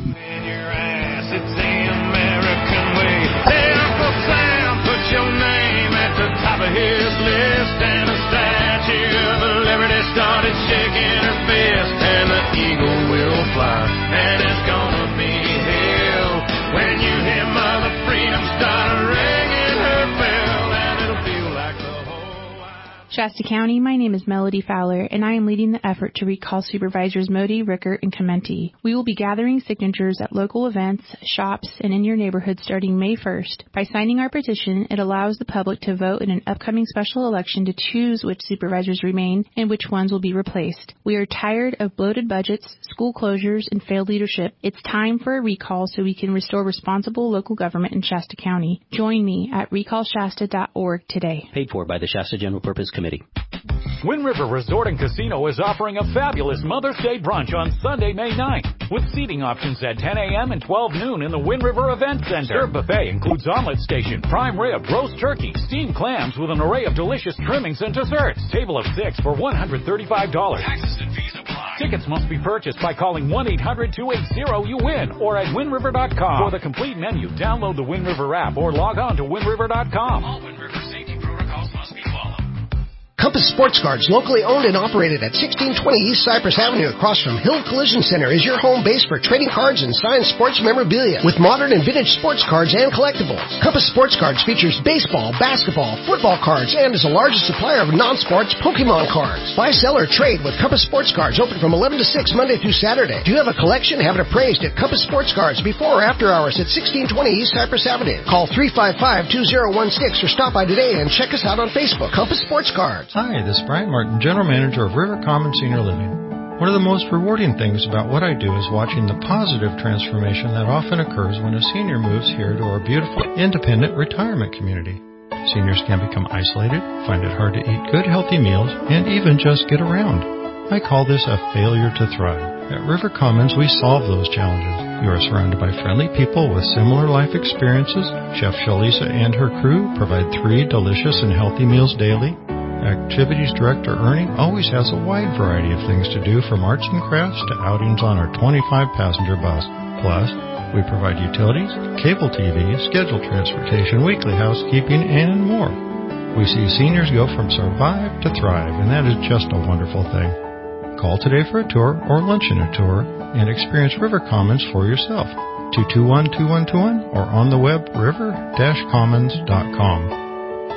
Put your name at the top of his list, and a statue of Liberty started shaking her fist, and the eagle will fly, and it's gonna be hell when you hear Mother Freedom start ringing her bell, and it'll feel like the whole wide... Shasta County, my name is Melody Fowler, and I am leading the effort to recall Supervisors Modi, Rickert, and Clemente. We will be gathering signatures at local events, shops, and in your neighborhood starting May first. By signing our petition, it allows the public to vote in an upcoming special election to choose which supervisors remain and which ones will be replaced. We are tired of bloated budgets, school closures, and failed leadership. It's time for a recall so we can restore responsible local government in Shasta County. Join me at recall shasta dot org today. Paid for by the Shasta General Purpose Committee. Wind River Resort and Casino is offering a fabulous Mother's Day brunch on Sunday, May ninth, with seating options at ten a.m. and twelve noon in the Wind River Event Center. Served buffet includes omelet station, prime rib, roast turkey, steamed clams with an array of delicious trimmings and desserts. Table of six for one hundred thirty-five dollars. Taxes and fees apply. Tickets must be purchased by calling one eight hundred two eight zero you win or at wind river dot com. For the complete menu, download the Wind River app or log on to wind river dot com. All Wind River safety protocols must be followed. Compass Sports Cards, locally owned and operated at sixteen twenty East Cypress Avenue across from Hill Collision Center, is your home base for trading cards and signed sports memorabilia with modern and vintage sports cards and collectibles. Compass Sports Cards features baseball, basketball, football cards, and is the largest supplier of non-sports Pokemon cards. Buy, sell, or trade with Compass Sports Cards, open from eleven to six Monday through Saturday. Do you have a collection? Have it appraised at Compass Sports Cards before or after hours at sixteen twenty East Cypress Avenue. Call three five five, two zero one six or stop by today and check us out on Facebook. Compass Sports Cards. Hi, this is Brian Martin, General Manager of River Commons Senior Living. One of the most rewarding things about what I do is watching the positive transformation that often occurs when a senior moves here to our beautiful, independent retirement community. Seniors can become isolated, find it hard to eat good, healthy meals, and even just get around. I call this a failure to thrive. At River Commons, we solve those challenges. You are surrounded by friendly people with similar life experiences. Chef Shalisa and her crew provide three delicious and healthy meals daily. Activities Director Ernie always has a wide variety of things to do, from arts and crafts to outings on our twenty-five passenger bus. Plus, we provide utilities, cable T V, scheduled transportation, weekly housekeeping, and more. We see seniors go from survive to thrive, and that is just a wonderful thing. Call today for a tour or lunch in a tour and experience River Commons for yourself. two two one, two one two one or on the web river dash commons dot com.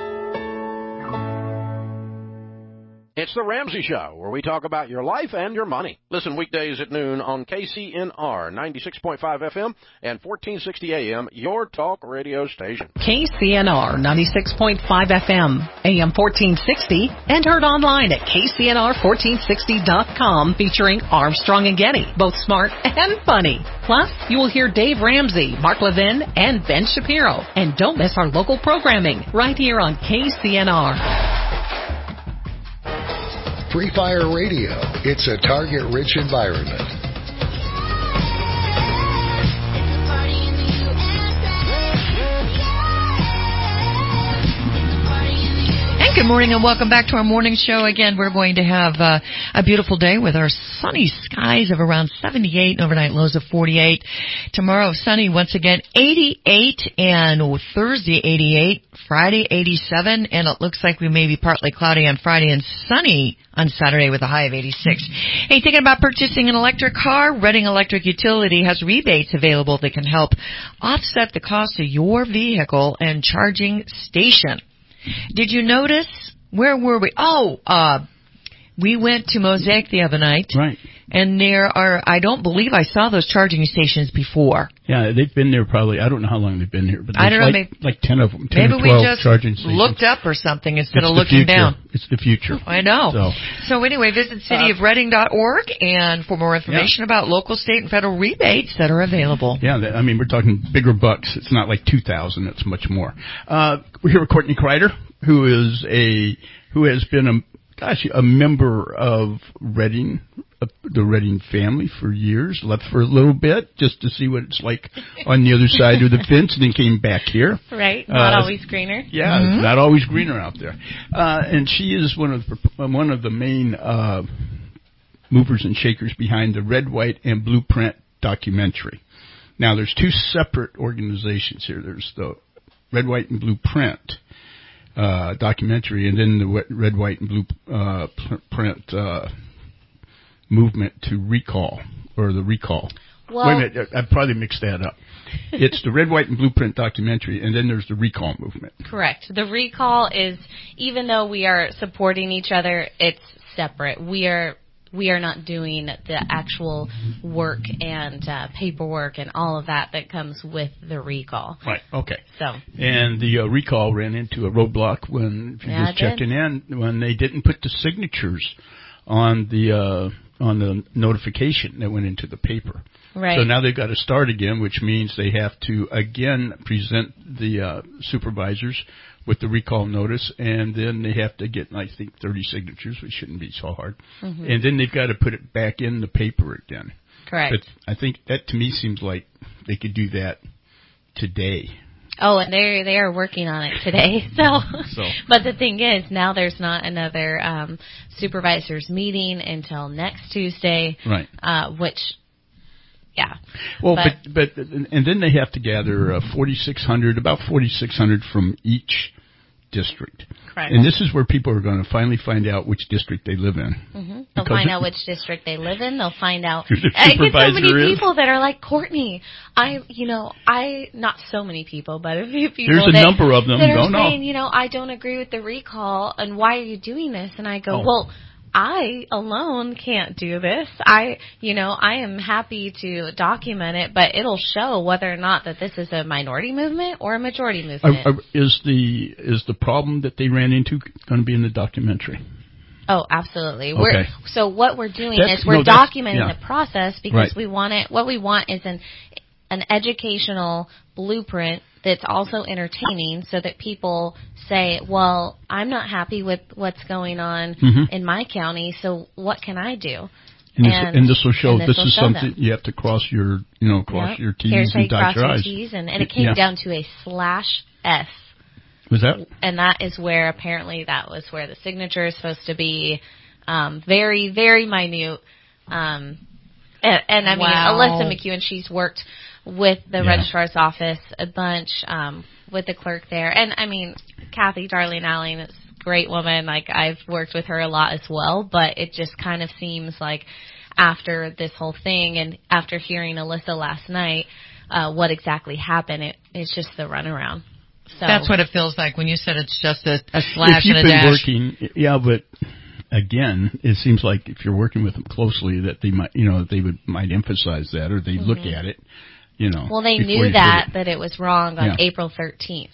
It's the Ramsey Show, where we talk about your life and your money. Listen weekdays at noon on K C N R ninety-six point five F M and fourteen sixty A M, your talk radio station. K C N R ninety-six point five F M, A M fourteen sixty, and heard online at K C N R fourteen sixty dot com, featuring Armstrong and Getty, both smart and funny. Plus, you will hear Dave Ramsey, Mark Levin, and Ben Shapiro. And don't miss our local programming right here on K C N R. Free Fire Radio. It's a target-rich environment. Good morning and welcome back to our morning show. Again, we're going to have uh, a beautiful day with our sunny skies of around seventy-eight, overnight lows of forty-eight. Tomorrow, sunny once again, eighty-eight, and Thursday, eighty-eight, Friday, eighty-seven, and it looks like we may be partly cloudy on Friday and sunny on Saturday with a high of eighty-six. Hey, thinking about purchasing an electric car? Redding Electric Utility has rebates available that can help offset the cost of your vehicle and charging station. Did you notice, where were we? Oh, uh, we went to Mosaic the other night. Right. And there are, I don't believe I saw those charging stations before. Yeah, they've been there probably, I don't know how long they've been here, but I there's don't know, like, maybe, like ten of them, ten maybe or twelve we just charging stations. Looked up or something instead it's of looking future. down. It's the future. I know. So, so anyway, visit city of redding dot org and for more information yeah. about about local, state, and federal rebates that are available. Yeah, I mean, we're talking bigger bucks. It's not like two thousand, it's much more. Uh, we're here with Courtney Kreider, who is a, who has been a, gosh, a member of Redding, uh, the Redding family for years, left for a little bit just to see what it's like on the other side of the fence, and then came back here. Right, not uh, always greener. Yeah, Mm-hmm. it's not always greener out there. Uh, and she is one of the, one of the main uh, movers and shakers behind the Red, White, and Blueprint documentary. Now, there's two separate organizations here. There's the Red, White, and Blueprint uh, documentary, and then the Red, White, and Blueprint uh, movement to recall, or the recall. Well, Wait a minute, I probably mixed that up. It's the Red, White, and Blueprint documentary, and then there's the recall movement. Correct. The recall is, even though we are supporting each other, it's separate. We are we are not doing the actual work and uh, paperwork and all of that that comes with the recall. Right, okay. So. And the uh, recall ran into a roadblock when, if you're Yeah, just checking in, when they didn't put the signatures on the uh, on the notification that went into the paper. Right. So now they've got to start again, which means they have to again present the uh, supervisors with the recall notice, and then they have to get, I think, thirty signatures, which shouldn't be so hard. Mm-hmm. And then they've got to put it back in the paper again. Correct. But I think that to me seems like they could do that today. Oh, and they they are working on it today. So, so. But the thing is, now there's not another um, supervisors meeting until next Tuesday. Right. Uh, which, yeah. Well, but, but but and then they have to gather uh, forty-six hundred, about forty-six hundred from each district. Correct. And this is where people are going to finally find out which district they live in. Mm-hmm. They'll find out which district they live in. They'll find out. Who the I get so many supervisor is. people that are like, Courtney, I, you know, I, not so many people, but a few people. There's a that, number of them. that are Don't know. saying, you know, I don't agree with the recall, and why are you doing this? And I go, Oh. well, I alone can't do this. I, you know, I am happy to document it, but it'll show whether or not that this is a minority movement or a majority movement. Are, are, is the is the problem that they ran into going to be in the documentary? Oh, absolutely. Okay. We're, so what we're doing That's- is we're no, that's- documenting yeah. the process because Right. we want it. What we want is an an educational blueprint that's also entertaining, so that people say, "Well, I'm not happy with what's going on Mhm. in my county. So what can I do?" And this, And- and this will show and this, this will is show something them. you have to cross your, you know, cross Yep. your T's Here's how and you dot cross your your I's. T's, and, and it came Yeah. down to a slash S. Was that? And that is where apparently that was where the signature is supposed to be. Um, very, very minute. Um, and, and I mean, Wow. Alyssa McEwen, she's worked with the Yeah. registrar's office a bunch, um, with the clerk there. And I mean, Kathy Darlene Allen is a great woman. Like, I've worked with her a lot as well, but it just kind of seems like after this whole thing and after hearing Alyssa last night, uh, what exactly happened, it, it's just the runaround. So That's what it feels like when you said it's just a, a slash If you've and a been dash. working, yeah, but again, it seems like if you're working with them closely, that they might, you know, they would might emphasize that, or they would look Mhm. at it, you know. Well, they before knew you that, did it. that it was wrong on Yeah. April thirteenth.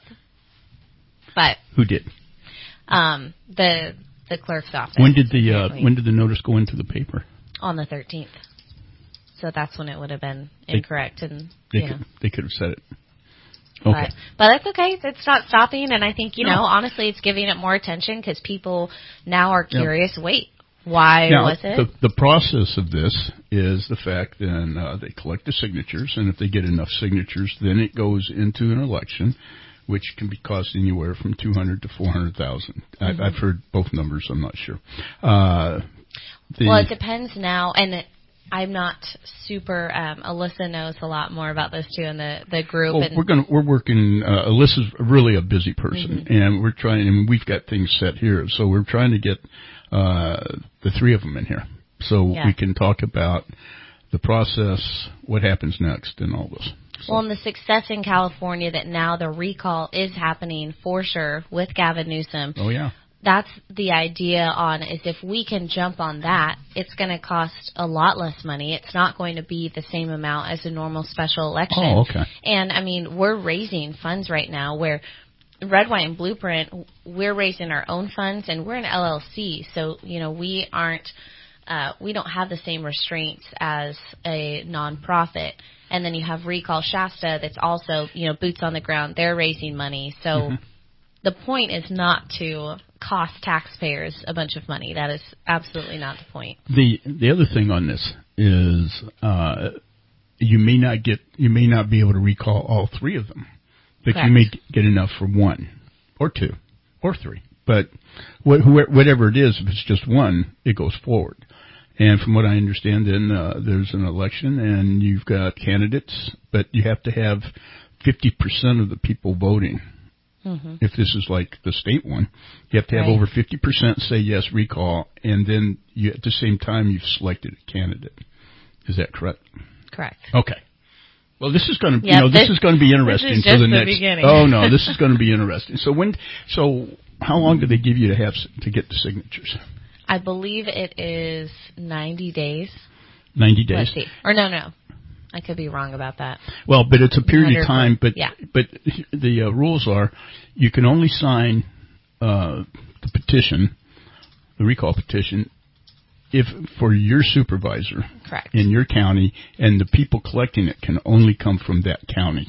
But Who did? um, the the clerk's office. When did the uh, apparently, when did the notice go into the paper? on the thirteenth. So that's when it would have been They- incorrect, and They you know. could they could have said it. Okay. But, but that's okay. It's not stopping, and I think, you No. know, honestly, it's giving it more attention because people now are Yeah. curious. Wait, why Now, was it? The, the process of this is the fact that uh, they collect the signatures, and if they get enough signatures, then it goes into an election, which can be cost anywhere from two hundred to four hundred thousand. Mm-hmm. I've, I've heard both numbers. I'm not sure. Uh, the, well, it depends now, and it, I'm not super. Um, Alyssa knows a lot more about this too in the the group. Well, and we're going we're working. Uh, Alyssa's really a busy person, mm-hmm. and we're trying. And we've got things set here, so we're trying to get uh, the three of them in here, so yeah. we can talk about the process, what happens next, and all this. So. Well, and the success in California that now the recall is happening for sure with Gavin Newsom. Oh yeah. That's the idea on is if we can jump on that, it's going to cost a lot less money. It's not going to be the same amount as a normal special election. Oh, okay. And, I mean, we're raising funds right now where Red, White, and Blueprint, we're raising our own funds, and we're an L L C. So, you know, we aren't, uh, we don't have the same restraints as a nonprofit. And then you have Recall Shasta that's also, you know, boots on the ground. They're raising money. So mm-hmm. the point is not to cost taxpayers a bunch of money. That is absolutely not the point. The the other thing on this is uh, you may not get you may not be able to recall all three of them, but Correct. You may get enough for one or two or three. But wh- wh- whatever it is, if it's just one, it goes forward. And from what I understand, then uh, there's an election and you've got candidates, but you have to have fifty percent of the people voting. Mm-hmm. If this is like the state one, you have to have right. over fifty percent say yes, recall, and then you, at the same time you've selected a candidate. Is that correct? Correct. Okay. Well, this is going to, yep, you know, this, this is going to be interesting this is for just the, the next. Beginning. Oh no, this is going to be interesting. So when, so how long do they give you to have to get the signatures? I believe it is ninety days. Ninety days. Let's see. Or no, no. I could be wrong about that. Well, but it's a period of time. But yeah. but the uh, rules are you can only sign uh, the petition, the recall petition, if for your supervisor Correct. in your county, and the people collecting it can only come from that county.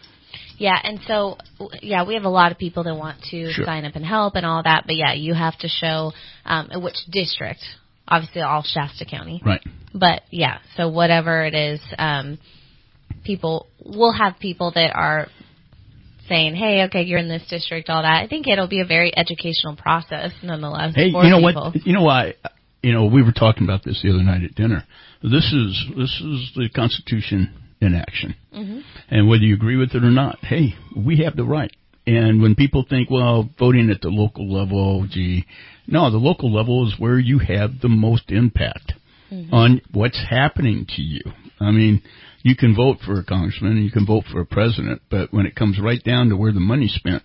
Yeah, and so, yeah, we have a lot of people that want to sure. sign up and help and all that, but yeah, you have to show um, which district. Obviously, all Shasta County. Right. But, yeah, so whatever it is, um, people, we'll have people that are saying, hey, okay, you're in this district, all that. I think it'll be a very educational process, nonetheless. Hey, for you know people. what? You know why? You know, we were talking about this the other night at dinner. This is this is the Constitution in action. Mm-hmm. And whether you agree with it or not, hey, we have the right. And when people think, well, voting at the local level, gee, no, the local level is where you have the most impact mm-hmm. on what's happening to you. I mean, you can vote for a congressman and you can vote for a president, but when it comes right down to where the money's spent,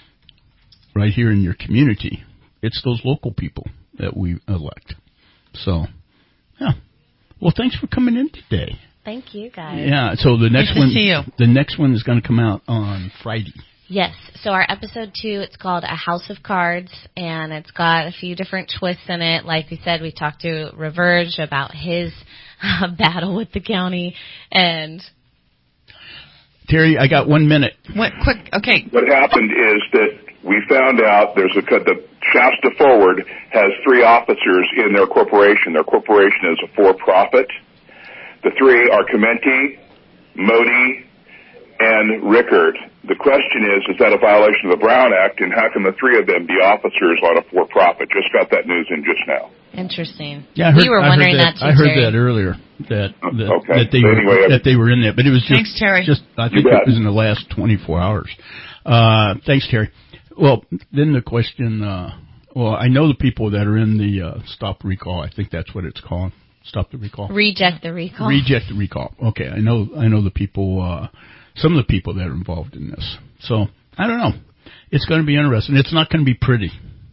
right here in your community, it's those local people that we elect. So, yeah. Well, thanks for coming in today. Thank you, guys. Yeah, so the next nice one, to see you. the next one is going to come out on Friday. Yes. So our episode two, it's called A House of Cards, and it's got a few different twists in it. Like we said, we talked to Reverge about his uh, battle with the county. And Terry, I got one minute. What, quick, okay. What happened is that we found out there's a the Shasta Forward has three officers in their corporation. Their corporation is a for-profit. The three are Clemente, Modi, and Rickard. The question is, is that a violation of the Brown Act, and how can the three of them be officers on a for-profit? Just got that news in just now. Interesting. Yeah, I heard, we were I wondering heard that, that too, I heard Terry. that earlier, that that, okay. that they so were anyway, that they were in there, but it was just, thanks, Terry. just I think it was in the last twenty-four hours. Uh, thanks, Terry. Well, then the question, uh, well, I know the people that are in the uh, Stop Recall. I think that's what it's called. Stop the Recall. Reject the recall. Reject the recall. Okay, I know. I know the people. Uh, some of the people that are involved in this. So I don't know. It's going to be interesting. It's not going to be pretty.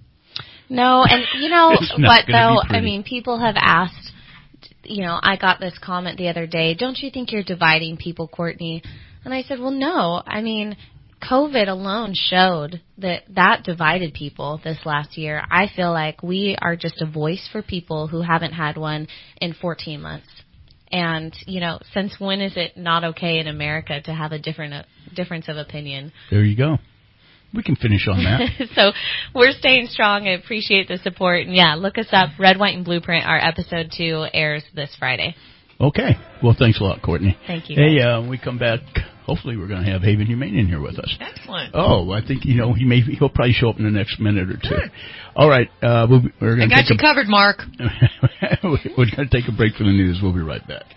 No, and you know what though? I pretty. mean, people have asked. You know, I got this comment the other day. Don't you think you're dividing people, Courtney? And I said, well, no. I mean, COVID alone showed that that divided people this last year. I feel like we are just a voice for people who haven't had one in fourteen months. And, you know, since when is it not okay in America to have a different uh, difference of opinion? There you go. We can finish on that. So we're staying strong. I appreciate the support. And, yeah, look us up. Red, White, and Blueprint. Our episode two airs this Friday. Okay. Well, thanks a lot, Courtney. Thank you. Hey, uh, when we come back, hopefully we're going to have Haven Humane in here with us. Excellent. Oh, I think, you know, he may, he'll probably show up in the next minute or two. Good. All right. Uh, we'll be, we're going I to got you a, covered, Mark. We're going to take a break for the news. We'll be right back.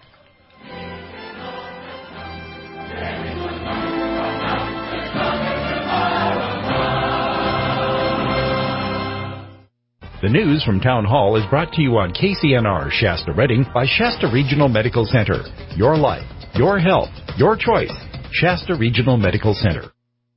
The news from Town Hall is brought to you on K C N R Shasta Redding by Shasta Regional Medical Center. Your life, your health, your choice. Shasta Regional Medical Center.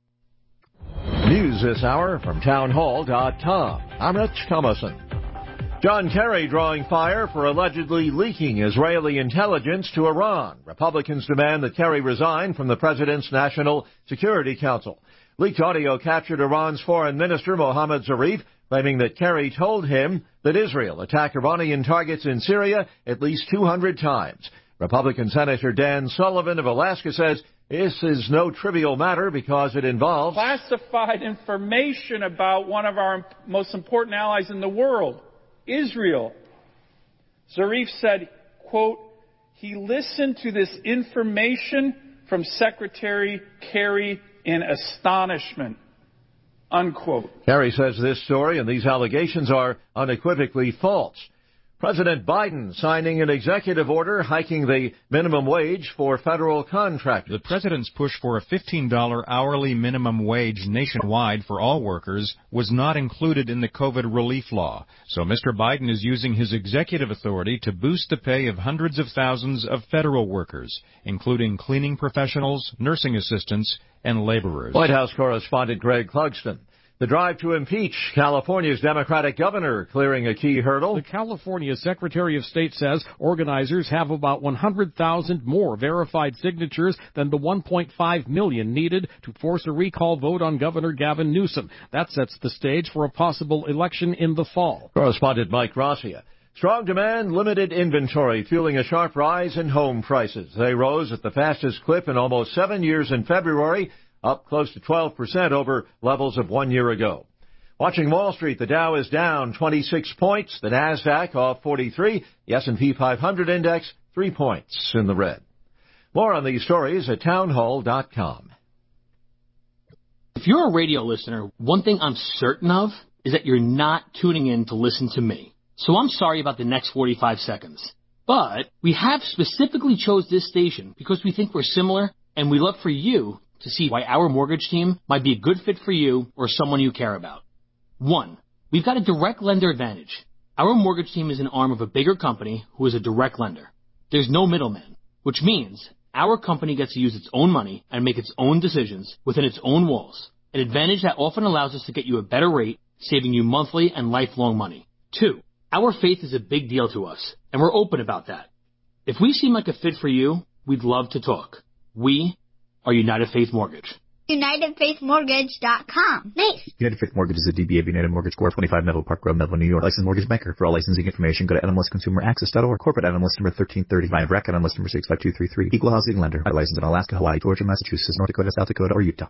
News this hour from town hall dot com. I'm Rich Thomason. John Kerry drawing fire for allegedly leaking Israeli intelligence to Iran. Republicans demand that Kerry resign from the President's National Security Council. Leaked audio captured Iran's Foreign Minister Mohammad Zarif claiming that Kerry told him that Israel attacked Iranian targets in Syria at least two hundred times. Republican Senator Dan Sullivan of Alaska says this is no trivial matter because it involves classified information about one of our most important allies in the world, Israel. Zarif said, quote, he listened to this information from Secretary Kerry in astonishment. Unquote. Kerry says this story and these allegations are unequivocally false. President Biden signing an executive order hiking the minimum wage for federal contractors. The president's push for a fifteen dollars hourly minimum wage nationwide for all workers was not included in the COVID relief law. So Mister Biden is using his executive authority to boost the pay of hundreds of thousands of federal workers, including cleaning professionals, nursing assistants, and laborers. White House correspondent Greg Clugston. The drive to impeach California's Democratic governor clearing a key hurdle. The California Secretary of State says organizers have about one hundred thousand more verified signatures than the one point five million needed to force a recall vote on Governor Gavin Newsom. That sets the stage for a possible election in the fall. Correspondent Mike Gracia. Strong demand, limited inventory, fueling a sharp rise in home prices. They rose at the fastest clip in almost seven years in February, up close to twelve percent over levels of one year ago. Watching Wall Street, the Dow is down twenty-six points, the NASDAQ off forty-three, the S and P five hundred index three points in the red. More on these stories at town hall dot com. If you're a radio listener, one thing I'm certain of is that you're not tuning in to listen to me. So I'm sorry about the next forty-five seconds. But we have specifically chose this station because we think we're similar, and we love for you to see why our mortgage team might be a good fit for you or someone you care about. One, we've got a direct lender advantage. Our mortgage team is an arm of a bigger company who is a direct lender. There's no middleman, which means our company gets to use its own money and make its own decisions within its own walls, an advantage that often allows us to get you a better rate, saving you monthly and lifelong money. Two, our faith is a big deal to us, and we're open about that. If we seem like a fit for you, we'd love to talk. We are United Faith Mortgage. United Faith Mortgage dot com. Nice. United Faith Mortgage is a D B A of United Mortgage Corp. twenty-five Melville Park Road, Melville, New York. Licensed mortgage banker. For all licensing information, go to N M L S Consumer Access dot org. Corporate N M L S number thirteen thirty. Client Rec N M L S number six five two three three. Equal housing lender. Licensed in Alaska, Hawaii, Georgia, Massachusetts, North Dakota, South Dakota, or Utah.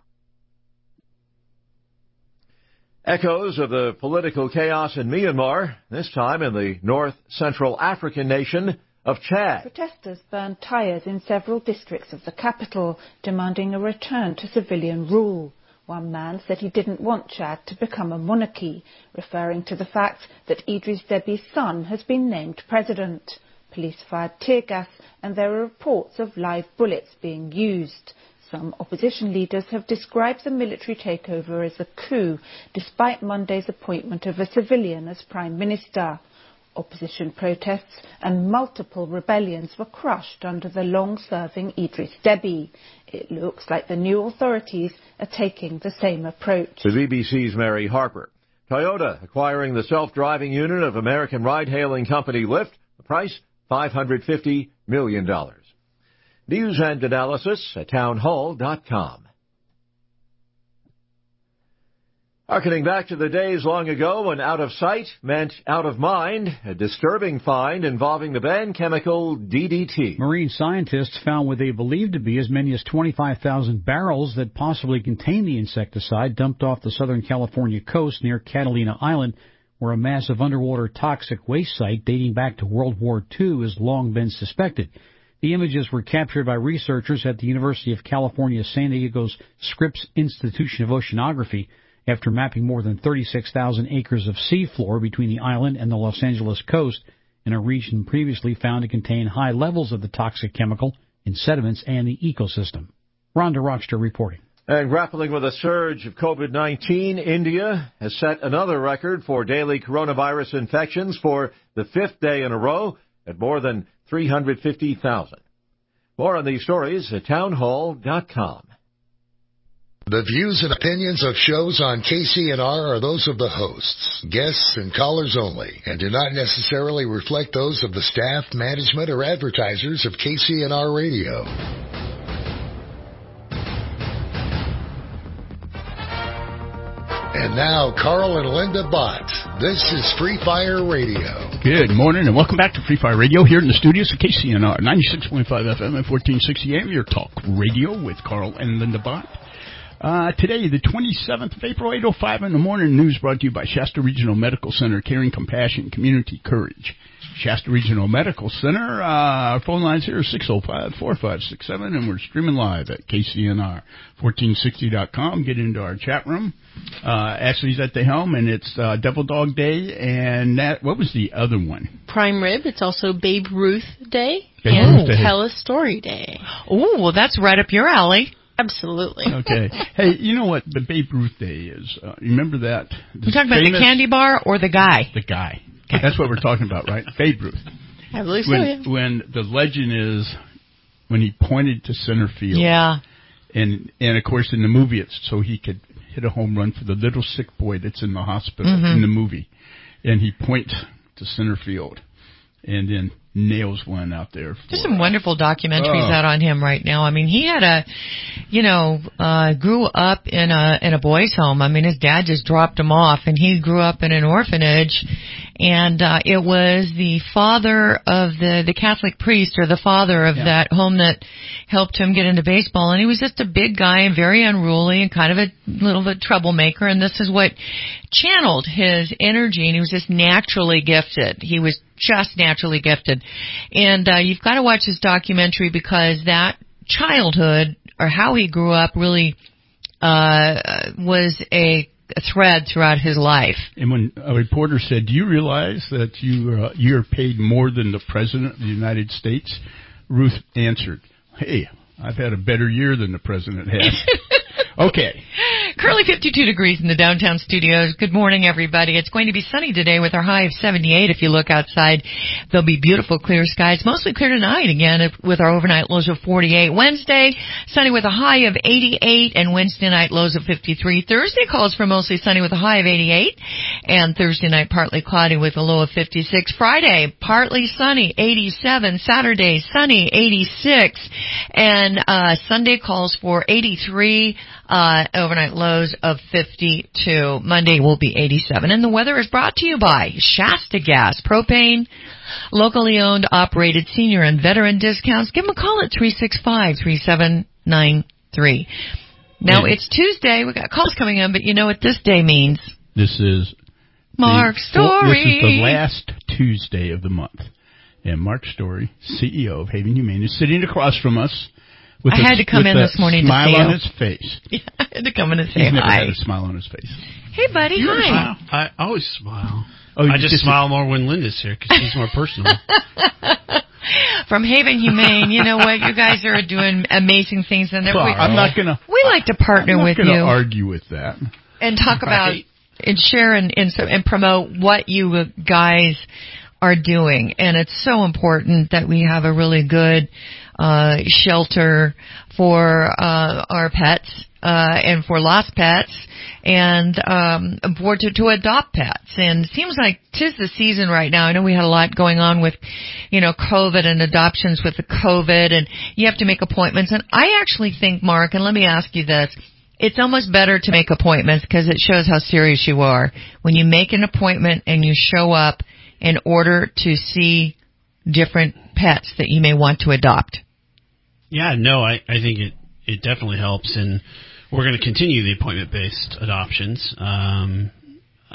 Echoes of the political chaos in Myanmar, this time in the north central African nation of Chad. Protesters burned tyres in several districts of the capital, demanding a return to civilian rule. One man said he didn't want Chad to become a monarchy, referring to the fact that Idris Déby's son has been named president. Police fired tear gas and there are reports of live bullets being used. Some opposition leaders have described the military takeover as a coup, despite Monday's appointment of a civilian as prime minister. Opposition protests and multiple rebellions were crushed under the long-serving Idris Déby. It looks like the new authorities are taking the same approach. The B B C's Mary Harper. Toyota acquiring the self-driving unit of American ride-hailing company Lyft. The price, five hundred fifty million dollars. News and analysis at town hall dot com. Harkening back to the days long ago when out of sight meant out of mind, a disturbing find involving the banned chemical D D T. Marine scientists found what they believe to be as many as twenty-five thousand barrels that possibly contain the insecticide dumped off the Southern California coast near Catalina Island, where a massive underwater toxic waste site dating back to World War Two has long been suspected. The images were captured by researchers at the University of California, San Diego's Scripps Institution of Oceanography after mapping more than thirty-six thousand acres of seafloor between the island and the Los Angeles coast in a region previously found to contain high levels of the toxic chemical in sediments and the ecosystem. Rhonda Rochster reporting. And grappling with a surge of COVID nineteen, India has set another record for daily coronavirus infections for the fifth day in a row at more than three hundred fifty thousand. More on these stories at townhall dot com. The views and opinions of shows on K C N R are those of the hosts, guests, and callers only, and do not necessarily reflect those of the staff, management, or advertisers of K C N R Radio. And now, Carl and Linda Bott. This is Free Fire Radio. Good morning, and welcome back to Free Fire Radio here in the studios of K C N R, ninety-six point five F M and fourteen sixty A M, your talk radio with Carl and Linda Bott. Uh, today, the twenty-seventh of April, eight oh five in the morning, news brought to you by Shasta Regional Medical Center, caring compassion, community courage. Shasta Regional Medical Center, uh, our phone lines here are six oh five, four five six seven, and we're streaming live at K C N R fourteen sixty dot com. Get into our chat room. Uh, Ashley's at the helm, and it's uh, Devil Dog Day, and that, what was the other one? Prime Rib. It's also Babe Ruth Day Babe and Ruth Day. Tell a Story Day. Oh, well, that's right up your alley. Absolutely. Okay. Hey, you know what the Babe Ruth Day is? Uh, you remember that? You talking about the candy bar or the guy? The guy. Okay. That's what we're talking about, right? Babe Ruth. I believe so, when, yeah. When the legend is when he pointed to center field. Yeah. And, and of course, in the movie, it's so he could hit a home run for the little sick boy that's in the hospital Mm-hmm. in the movie. And he points to center field and then nails one out there. There's some wonderful documentaries Oh. out on him right now. I mean, he had a, you know, uh, grew up in a, in a boys' home. I mean, his dad just dropped him off, and he grew up in an orphanage. And, uh, it was the father of the, the Catholic priest, or the father of Yeah. that home that helped him get into baseball. And he was just a big guy and very unruly and kind of a little bit troublemaker. And this is what channeled his energy. And he was just naturally gifted. He was just naturally gifted. And, uh, you've got to watch this documentary because that childhood, or how he grew up, really, uh, was a, a thread throughout his life. And when a reporter said, "Do you realize that you uh, you're paid more than the President of the United States?" Ruth answered, "Hey, I've had a better year than the President had." Okay. Currently fifty-two degrees in the downtown studios. Good morning, everybody. It's going to be sunny today with our high of seventy-eight. If you look outside, there'll be beautiful clear skies. Mostly clear tonight again with our overnight lows of forty-eight. Wednesday, sunny with a high of eighty-eight, and Wednesday night lows of fifty-three. Thursday calls for mostly sunny with a high of eighty-eight, and Thursday night partly cloudy with a low of fifty-six. Friday, partly sunny, eighty-seven. Saturday, sunny, eighty-six. And uh Sunday calls for eighty-three. Uh, overnight lows of fifty-two. Monday will be eighty-seven. And the weather is brought to you by Shasta Gas Propane, locally owned, operated, senior and veteran discounts. Give them a call at three six five, three seven nine three. Now, it's Tuesday. We've got calls coming in, but you know what this day means. This is Mark the, Story. This is the last Tuesday of the month. And Mark Story, C E O of Haven Humane, is sitting across from us. With I a, had to come in this morning to smile see on him. his face. Yeah, I had to come in and say He's never hi. had a smile on his face. Hey, buddy. You Hi. smile. I always smile. Oh, I you just, just- smile more when Linda's here because she's more personal. From Haven Humane, you know what? You guys are doing amazing things, and Well, we, I'm not gonna. we like to partner I'm not with gonna you argue with that. and talk about Right. and share and, and so- and promote what you guys are doing. And it's so important that we have a really good uh shelter for uh our pets uh and for lost pets and um for to, to adopt pets. And it seems like 'tis the season right now. I know we had a lot going on with, you know, COVID and adoptions with the COVID, and you have to make appointments. And I actually think, Mark, and let me ask you this, it's almost better to make appointments because it shows how serious you are. When you make an appointment and you show up in order to see different pets that you may want to adopt. Yeah, no, I, I think it, it definitely helps, and we're going to continue the appointment-based adoptions. Um,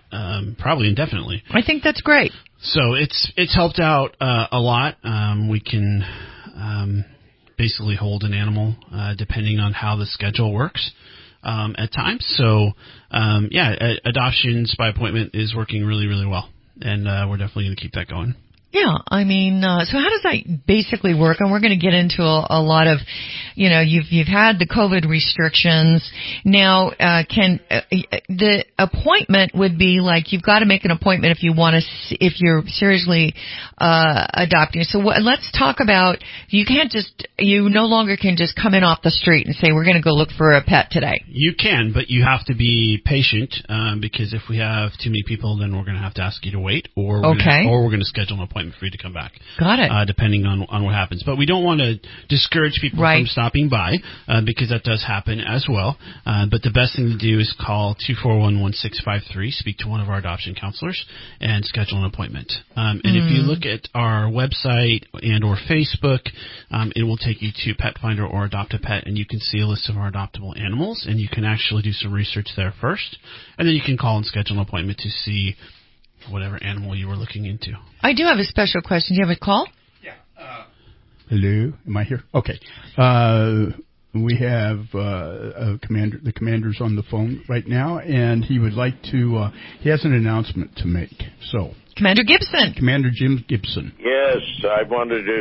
um, probably indefinitely. I think that's great. So it's it's helped out uh, a lot. Um, we can um, basically hold an animal uh, depending on how the schedule works um, at times. So um, yeah, a- adoptions by appointment is working really, really well, and uh, we're definitely going to keep that going. Yeah, I mean, uh, so how does that basically work? And we're going to get into a, a lot of, you know, you've you've had the COVID restrictions. Now, uh, can uh, the appointment would be like you've got to make an appointment if you want to, if you're seriously uh, adopting. So what, let's talk about. You can't just, you no longer can just come in off the street and say we're going to go look for a pet today. You can, but you have to be patient um, because if we have too many people, then we're going to have to ask you to wait, or we're okay, gonna, or we're going to schedule an appointment for you to come back. Got it. Uh, depending on, on what happens. But we don't want to discourage people right. from stopping by uh, because that does happen as well. Uh, but the best thing to do is call two four one, one six five three, speak to one of our adoption counselors, and schedule an appointment. Um, and mm. if you look at our website and or Facebook, um, it will take you to Pet Finder or Adopt a Pet, and you can see a list of our adoptable animals, and you can actually do some research there first. And then you can call and schedule an appointment to see whatever animal you were looking into. I do have a special question. Do you have a call? Yeah. Uh, hello, am I here? Okay. Uh, we have uh, a commander. The commander's on the phone right now, and he would like to. Uh, he has an announcement to make. So, Commander Gibson. Commander Jim Gibson. Yes, I want to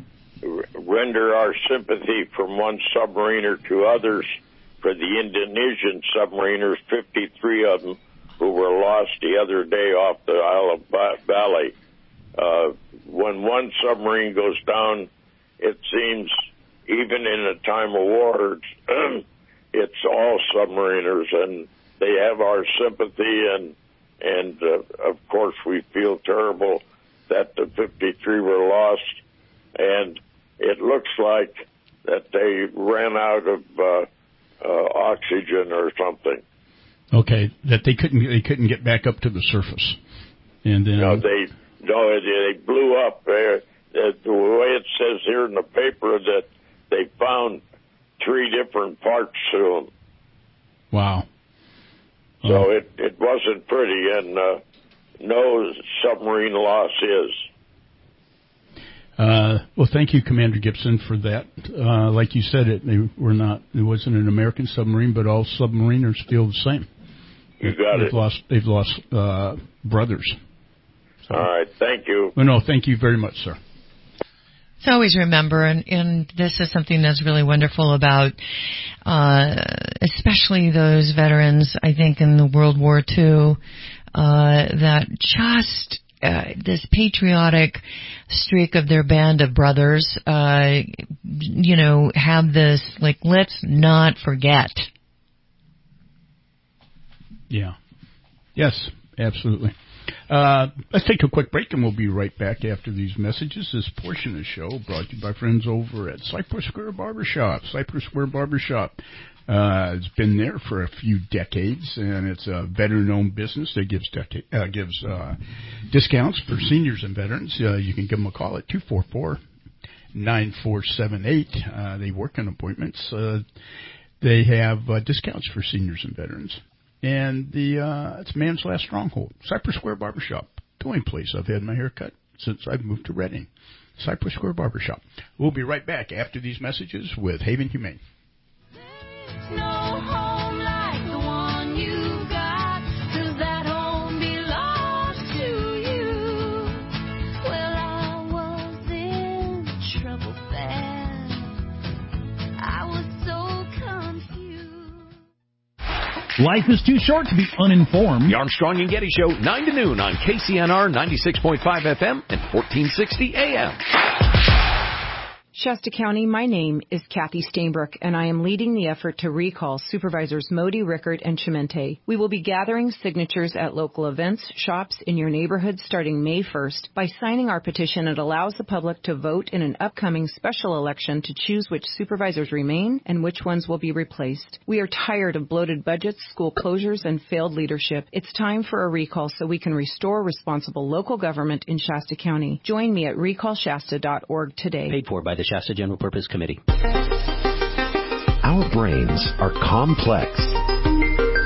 just render our sympathy from one submariner to others for the Indonesian submariners, fifty-three of them, who were lost the other day off the Isle of Bali. Uh, when one submarine goes down, it seems, even in a time of war, it's all submariners, and they have our sympathy, and, and uh, of course we feel terrible that the fifty-three were lost, and it looks like that they ran out of uh, uh, oxygen or something. Okay, that they couldn't they couldn't get back up to the surface, and then no, they no they blew up. Uh, the way it says here in the paper that they found three different parts to them. Wow. So oh. it it wasn't pretty, and uh, no submarine loss is. Uh, well, thank you, Commander Gibson, for that. Uh, like you said, it they were not. It wasn't an American submarine, but all submariners feel the same. You got they've it. Lost, they've lost uh, brothers. So. All right, thank you. Well, no, thank you very much, sir. So always remember, and, and this is something that's really wonderful about, uh, especially those veterans, I think, in the World War Two, uh, that just uh, this patriotic streak of their band of brothers, uh, you know, have this, like, let's not forget. Yeah. Yes, absolutely. Uh, let's take a quick break, and we'll be right back after these messages. This portion of the show brought to you by friends over at Cypress Square Barbershop. Cypress Square Barbershop uh, has been there for a few decades, and it's a veteran-owned business that gives deca- uh, gives uh, discounts for seniors and veterans. Uh, you can give them a call at two four four, nine four seven eight. Uh, they work on appointments. Uh, they have uh, discounts for seniors and veterans. And the uh, it's man's last stronghold, Cypress Square Barbershop, the only place I've had my hair cut since I've moved to Reading. Cypress Square Barbershop. We'll be right back after these messages with Haven Humane. There's no home like the one you got, 'cause that home belongs to you. Well, I was in trouble bad. I was so confused. Life is too short to be uninformed. The Armstrong and Getty Show, nine to noon on K C N R ninety-six point five F M and fourteen sixty A M. Shasta County, my name is Kathy Stainbrook, and I am leading the effort to recall Supervisors Modi, Rickert, and Chimente. We will be gathering signatures at local events, shops in your neighborhood starting May first. By signing our petition, it allows the public to vote in an upcoming special election to choose which supervisors remain and which ones will be replaced. We are tired of bloated budgets, school closures, and failed leadership. It's time for a recall so we can restore responsible local government in Shasta County. Join me at recall shasta dot org today. Paid for by the Shasta General Purpose Committee. Our brains are complex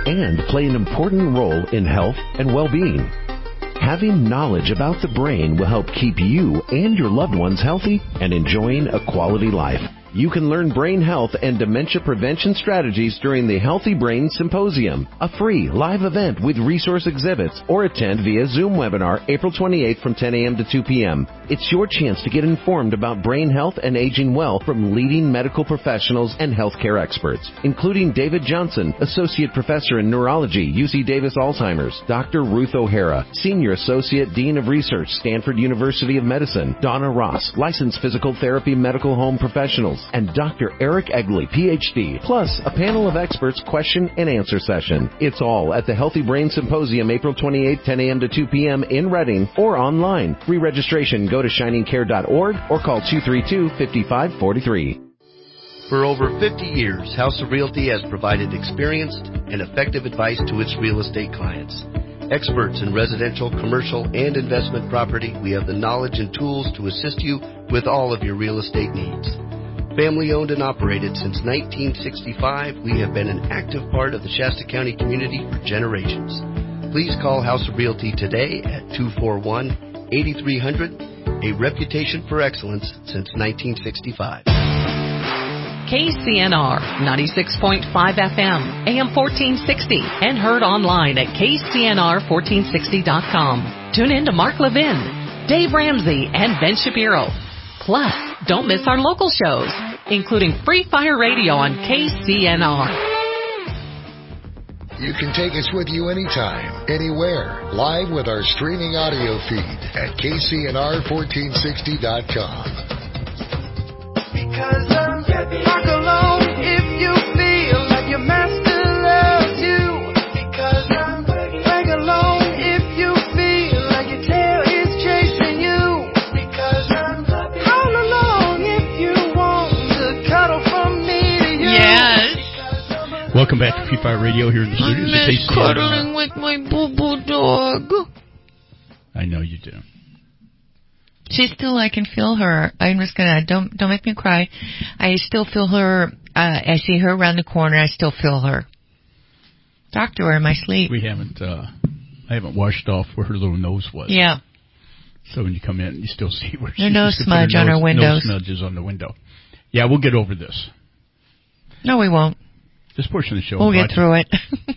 and play an important role in health and well-being. Having knowledge about the brain will help keep you and your loved ones healthy and enjoying a quality life. You can learn brain health and dementia prevention strategies during the Healthy Brain Symposium, a free live event with resource exhibits, or attend via Zoom webinar April twenty-eighth from ten a.m. to two p.m. It's your chance to get informed about brain health and aging well from leading medical professionals and healthcare experts, including David Johnson, Associate Professor in Neurology, U C Davis Alzheimer's, Doctor Ruth O'Hara, Senior Associate Dean of Research, Stanford University of Medicine, Donna Ross, Licensed Physical Therapy Medical Home Professionals, and Doctor Eric Egley, P H D, plus a panel of experts question and answer session. It's all at the Healthy Brain Symposium, April twenty-eighth, ten a.m. to two p.m. in Reading or online. Free registration. Go to shining care dot org or call two three two, five five four three. For over fifty years, House of Realty has provided experienced and effective advice to its real estate clients. Experts in residential, commercial, and investment property, we have the knowledge and tools to assist you with all of your real estate needs. Family owned and operated since nineteen sixty-five, we have been an active part of the Shasta County community for generations. Please call House of Realty today at two four one, eight three zero zero, a reputation for excellence since nineteen sixty-five. K C N R ninety-six point five F M, A M fourteen sixty, and heard online at K C N R fourteen sixty dot com. Tune in to Mark Levin, Dave Ramsey, and Ben Shapiro. Plus, don't miss our local shows, including Free Fire Radio on K C N R. You can take us with you anytime, anywhere, live with our streaming audio feed at K C N R fourteen sixty dot com. Because I'm happy. Walk alone if you feel like your master loves you. Because I'm Walk alone if you feel like your tail is chasing you. Because I'm happy. All alone if you want to cuddle from me to you. Yes. Welcome back to Free Fire Radio here in the I studios. miss at K C N R. cuddling with my boo-boo dog. I know you do. She's still, I can feel her. I'm just gonna, don't, don't make me cry. I still feel her, uh, I see her around the corner, I still feel her. Talk to her in my sleep. We haven't, uh, I haven't washed off where her little nose was. Yeah. So when you come in, you still see where she Her nose she put her smudge on nose, her windows. Nose smudges on the window. Yeah, we'll get over this. No, we won't. This portion of the show. We'll get through it.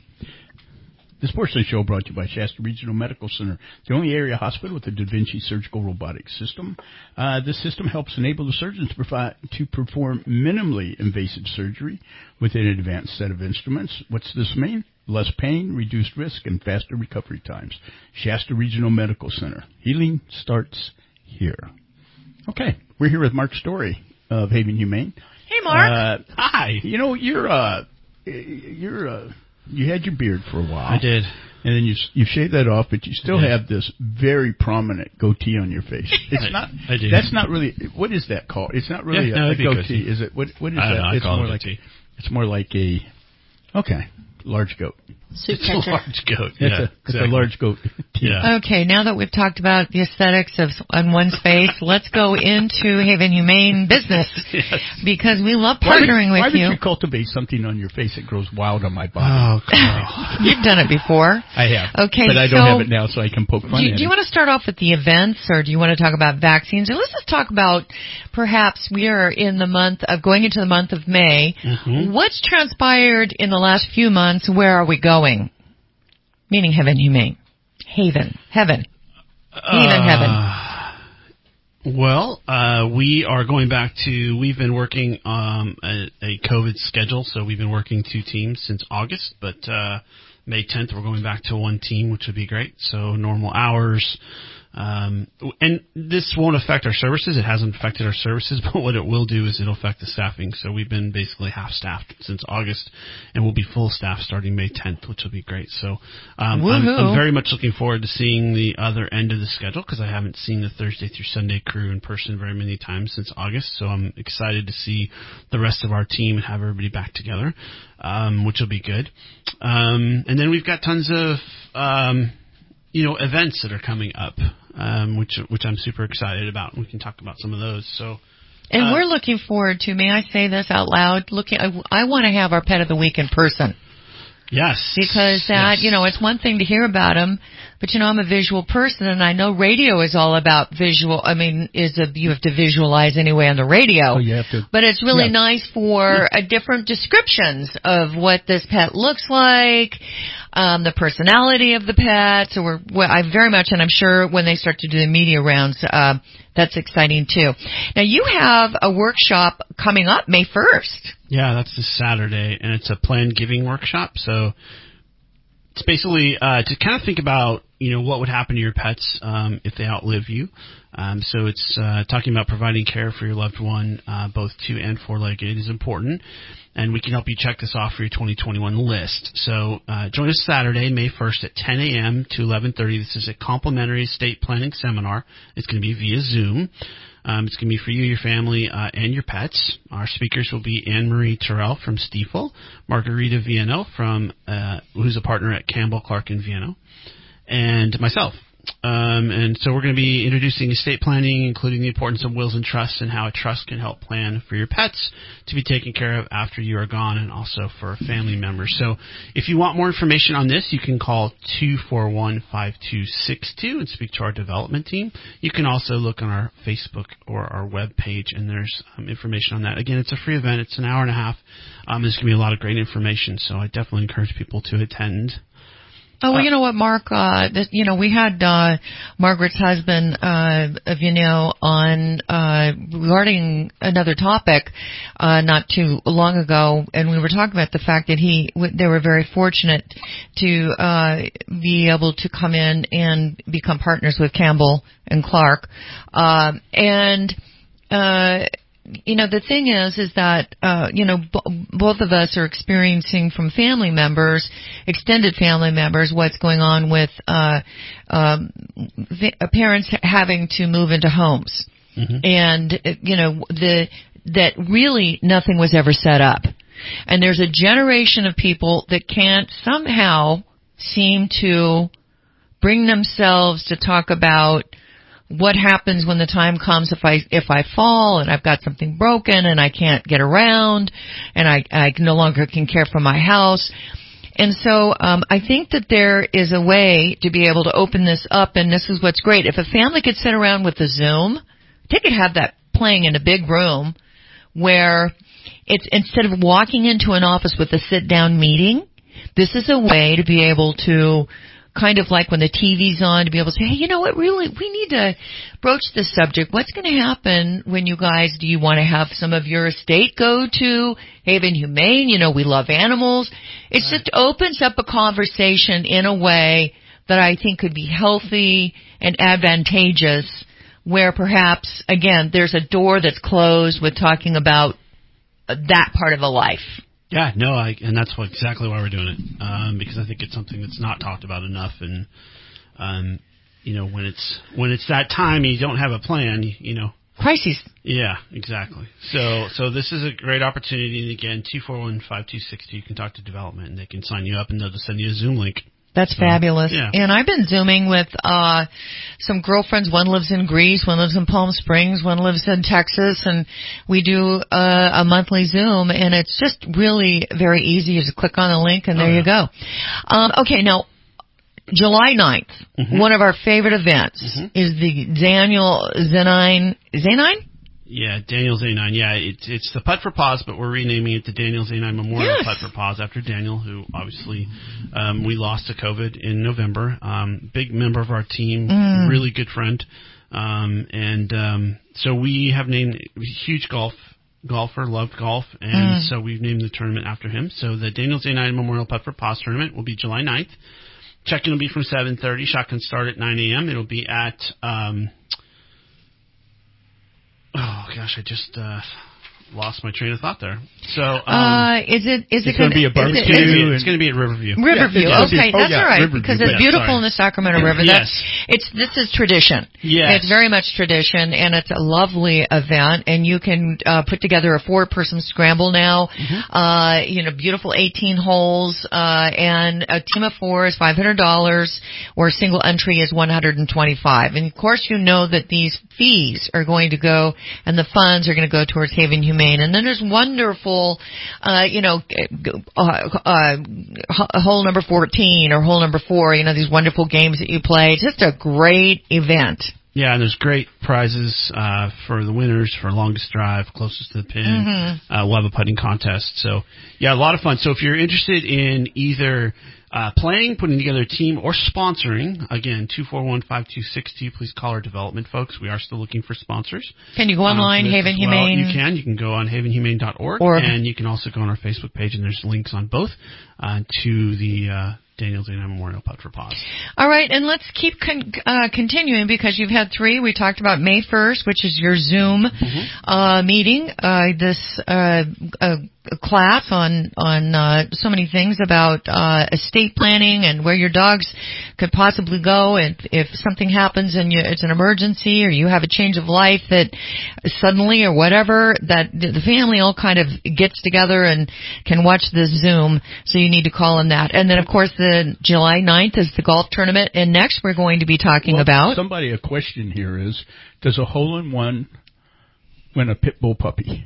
This portion of the show brought to you by Shasta Regional Medical Center, the only area hospital with a Da Vinci surgical robotic system. Uh, this system helps enable the surgeons to, provide, to perform minimally invasive surgery with an advanced set of instruments. What's this mean? Less pain, reduced risk, and faster recovery times. Shasta Regional Medical Center. Healing starts here. Okay, we're here with Mark Story of Haven Humane. Hey, Mark. Uh, hi. You know, you're uh, you're uh, you had your beard for a while. I did. And then you you shaved that off, but you still I did. have this very prominent goatee on your face. It's I, not. I do. That's not really. What is that called? It's not really Yeah, a, no, a it'd be goatee, goatee. is it? What What is I that? don't know, I it's call it more a like goatee. it's more like a okay large goat. Soup It's a catcher. large goat. It's, Yeah, a, it's exactly. a large goat. Yeah. Okay, now that we've talked about the aesthetics of on one's face, let's go into Haven Humane business Yes. because we love Why would- partnering why with would you. you cultivate something on your face that grows wild on my body? Oh, Carl. You've done it before. I have. Okay, but I don't so have it now, so I can poke fun Do, at do you it. want to start off with the events, or do you want to talk about vaccines? Or let's just talk about perhaps we are in the month of going into the month of May. Mm-hmm. What's transpired in the last few months? Where are we going? Meaning Haven Humane. Haven. Heaven. Haven, heaven. Uh, well, uh, we are going back to, we've been working um, a, a COVID schedule, so we've been working two teams since August, but uh, May tenth we're going back to one team, which would be great. So normal hours. Um, and this won't affect our services. It hasn't affected our services, but what it will do is it'll affect the staffing. So we've been basically half-staffed since August, and we'll be full staff starting May tenth, which will be great. So um, I'm, I'm very much looking forward to seeing the other end of the schedule because I haven't seen the Thursday through Sunday crew in person very many times since August. So I'm excited to see the rest of our team and have everybody back together, um, which will be good. Um, and then we've got tons of um, you know events that are coming up. Um, which which I'm super excited about. We can talk about some of those. So, And uh, we're looking forward to, may I say this out loud? Looking, I, I want to have our Pet of the Week in person. Yes. Because that, yes. you know, it's one thing to hear about them, but you know, I'm a visual person, and I know radio is all about visual. I mean, is a, you have to visualize anyway on the radio. Oh, you have to. But it's really Yeah. nice for uh, different descriptions of what this pet looks like, um, the personality of the pet. So we're, well, I very much, and I'm sure when they start to do the media rounds, uh, that's exciting too. Now you have a workshop coming up May first. Yeah, that's this Saturday, and it's a planned giving workshop. So it's basically uh, to kind of think about, you know, what would happen to your pets um, if they outlive you. Um, so it's uh, talking about providing care for your loved one, uh, both two and four-legged is important, and we can help you check this off for your twenty twenty-one list. So uh, join us Saturday, May first at ten a.m. to eleven thirty. This is a complimentary estate planning seminar. It's going to be via Zoom. Um, it's going to be for you, your family, uh, and your pets. Our speakers will be Anne-Marie Terrell from Stiefel, Margarita Viano, from uh, who's a partner at Campbell, Clark and Viano, and myself. Um, and so we're going to be introducing estate planning, including the importance of wills and trusts and how a trust can help plan for your pets to be taken care of after you are gone, and also for family members. So if you want more information on this, you can call two four one, five two six two and speak to our development team. You can also look on our Facebook or our web page, and there's um, information on that. Again, it's a free event. It's an hour and a half. Um, there's going to be a lot of great information, so I definitely encourage people to attend. Oh, well, you know what, Mark, uh, this, you know, we had, uh, Margaret's husband, uh, you know, on, uh, regarding another topic, uh, not too long ago, and we were talking about the fact that he, they were very fortunate to, uh, be able to come in and become partners with Campbell and Clark, um, and, uh, you know, the thing is, is that, uh, you know, b- both of us are experiencing from family members, extended family members, what's going on with, uh, um, the parents having to move into homes. Mm-hmm. And, you know, the, that really nothing was ever set up. And there's a generation of people that can't somehow seem to bring themselves to talk about what happens when the time comes if I if I fall and I've got something broken and I can't get around and I, I no longer can care for my house. And so um, I think that there is a way to be able to open this up, and this is what's great. If a family could sit around with a Zoom, they could have that playing in a big room where it's instead of walking into an office with a sit-down meeting, this is a way to be able to kind of like when the T V's on, to be able to say, hey, you know what, really, we need to broach this subject. What's going to happen when you guys, do you want to have some of your estate go to Haven Humane? You know, we love animals. It right. just opens up a conversation in a way that I think could be healthy and advantageous, where perhaps, again, there's a door that's closed with talking about that part of a life. Yeah, no, I, and that's what, exactly why we're doing it, um, because I think it's something that's not talked about enough, and um, you know, when it's when it's that time and you don't have a plan, you, you know, crises. Yeah, exactly. So, so this is a great opportunity, and again, two four one, five two six two, you can talk to development, and they can sign you up, and they'll just send you a Zoom link. That's so, fabulous. Yeah. And I've been Zooming with uh some girlfriends. One lives in Greece, one lives in Palm Springs, one lives in Texas, and we do uh, a monthly Zoom, and it's just really very easy. You just click on the link, and there oh, yeah. you go. Um, okay, now, July ninth, mm-hmm. one of our favorite events mm-hmm. is the Daniel Zanine, Zanine? Yeah, Daniel Zanine. Yeah, it's it's the Putt for Paws, but we're renaming it the Daniel Zanine Memorial yes. Putt for Paws after Daniel, who obviously um, we lost to COVID in November. Um, big member of our team, mm. really good friend, um, and um, so we have named huge golf golfer, loved golf, and mm. so we've named the tournament after him. So the Daniel Zanine Memorial Putt for Paws tournament will be July ninth. Check-in will be from seven thirty. Shotgun start at nine a.m. It'll be at. Um, Oh gosh, I just uh, lost my train of thought there. So, um, uh, is it is it's it going to be a barbecue? It's going to be, it's going to be at Riverview. Riverview, yeah, okay, oh, that's yeah, all right Riverview. because it's yeah, beautiful sorry. in the Sacramento River. That's, yes, it's this is tradition. Yes, it's very much tradition, and it's a lovely event. And you can uh, put together a four-person scramble now. Mm-hmm. Uh, you know, beautiful eighteen holes, uh, and a team of four is five hundred dollars, or single entry is one hundred and twenty-five. And of course, you know that these fees are going to go, and the funds are going to go towards Haven Humane, and then there's wonderful, uh, you know, uh, uh, hole number fourteen or hole number four. You know, these wonderful games that you play. Just a great event. Yeah, and there's great prizes uh, for the winners for longest drive, closest to the pin. Mm-hmm. Uh, we'll have a putting contest. So, yeah, a lot of fun. So if you're interested in either uh, playing, putting together a team, or sponsoring, again, two four one, five two six two, please call our development folks. We are still looking for sponsors. Can you go online, um, Haven well. Humane? You can. You can go on haven humane dot org, Org. and you can also go on our Facebook page, and there's links on both uh, to the uh, Daniel Dana Memorial Putt for Paws. All right, and let's keep con- uh, continuing because you've had three. We talked about May first, which is your Zoom mm-hmm. uh, meeting. Uh, this uh, uh, class on on uh, so many things about uh, estate planning and where your dogs could possibly go, and if something happens and you, it's an emergency or you have a change of life that suddenly or whatever, that the family all kind of gets together and can watch this Zoom. So you need to call on that. And then, of course, the July ninth is the golf tournament, and next we're going to be talking well, about somebody. A question here is: does a hole in one win a pit bull puppy?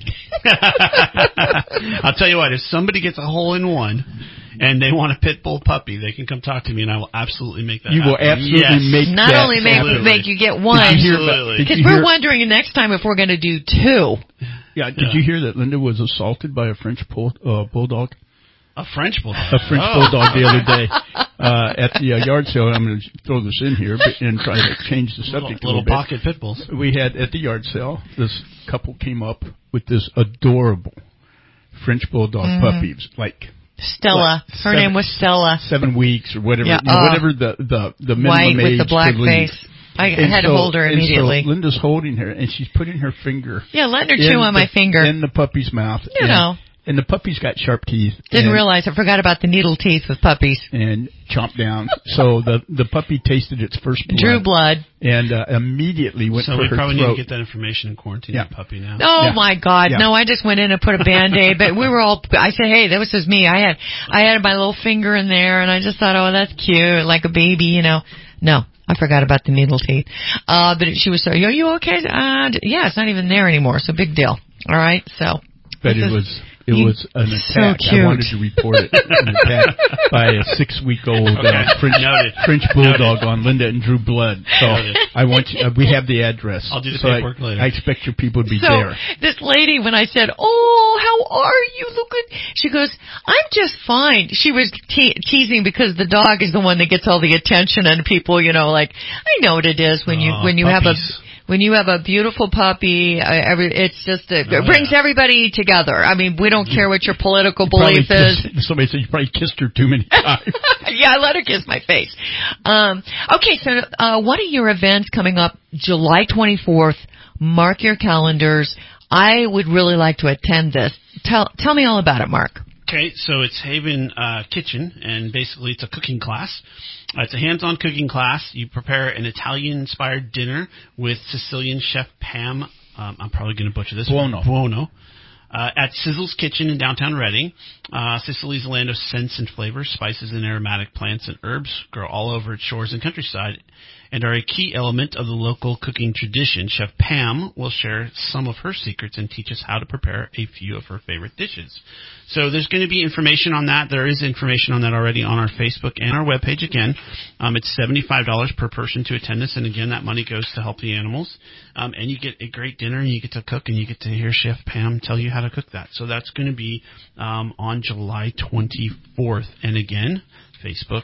I'll tell you what, if somebody gets a hole in one and they want a pit bull puppy, they can come talk to me, and I will absolutely make that you happen. will absolutely yes. make Not that only make, happen. make you get one, because we're wondering next time if we're going to do two. Yeah, did Yeah. you hear that Linda was assaulted by a French bull, uh, bulldog? A French bulldog? A French oh. bulldog the other day uh, at the uh, yard sale. I'm going to throw this in here but, and try to change the subject little, a little bit. pocket pit bulls. We had at the yard sale, this couple came up with this adorable French bulldog Mm. puppy. It was like Stella. what, Her seven, name was Stella. Seven weeks or whatever. Yeah, you know, uh, whatever the the the minimum white age with the black to leave. face. I And had so, to hold her immediately. And so Linda's holding her, and she's putting her finger. Yeah, letting her chew on the, my finger. in the puppy's mouth. You and, know. And the puppy's got sharp teeth. Didn't and, realize I forgot about the needle teeth with puppies. And chomped down. So the the puppy tasted its first blood. Drew blood. And uh, immediately went so for we her probably throat. need to get that information and quarantine Yeah. the puppy now. Oh Yeah. my God! Yeah. No, I just went in and put a Band-Aid, but we were all. I said, "Hey, that was just me. I had, I had my little finger in there, and I just thought, oh, that's cute, like a baby, you know." No, I forgot about the needle teeth. Uh, but she was so, "Are you okay?" Uh, yeah, it's not even there anymore. So big deal. All right, so. But it was. It You- was an so attack. cute. I wanted to report it. An attack by a six-week-old Okay. uh, French Noted. French bulldog on Linda and Drew Blood. So Noted. I want you, uh, we have the address. I'll do the so I, paperwork later. I expect your people to be So there. this lady, when I said, "Oh, how are you? Look good," she goes, "I'm just fine." She was te- teasing because the dog is the one that gets all the attention, and people, you know, like I know what it is when you Aw, when you puppies. have a. When you have a beautiful puppy, uh, every, it's just a, Oh, it brings yeah. everybody together. I mean, we don't care what your political Probably belief is. kissed- somebody said you probably kissed her too many times. Yeah, I let her kiss my face. Um, okay, so uh, what are your events coming up July twenty-fourth? Mark your calendars. I would really like to attend this. Tell tell me all about it, Mark. Okay, so it's Haven uh, Kitchen, and basically it's a cooking class. Uh, it's a hands-on cooking class. You prepare an Italian-inspired dinner with Sicilian chef Pam. Um, I'm probably going to butcher this. Buono. Buono. Uh, at Sizzle's Kitchen in downtown Reading. Uh, Sicily's a land of scents and flavors, spices and aromatic plants and herbs grow all over its shores and countryside and are a key element of the local cooking tradition. Chef Pam will share some of her secrets and teach us how to prepare a few of her favorite dishes. So there's going to be information on that. There is information on that already on our Facebook and our webpage again. Um, it's seventy-five dollars per person to attend this, and again, that money goes to help the animals. Um, and you get a great dinner, and you get to cook, and you get to hear Chef Pam tell you how to cook that. So that's going to be um, on July twenty-fourth. And again, Facebook,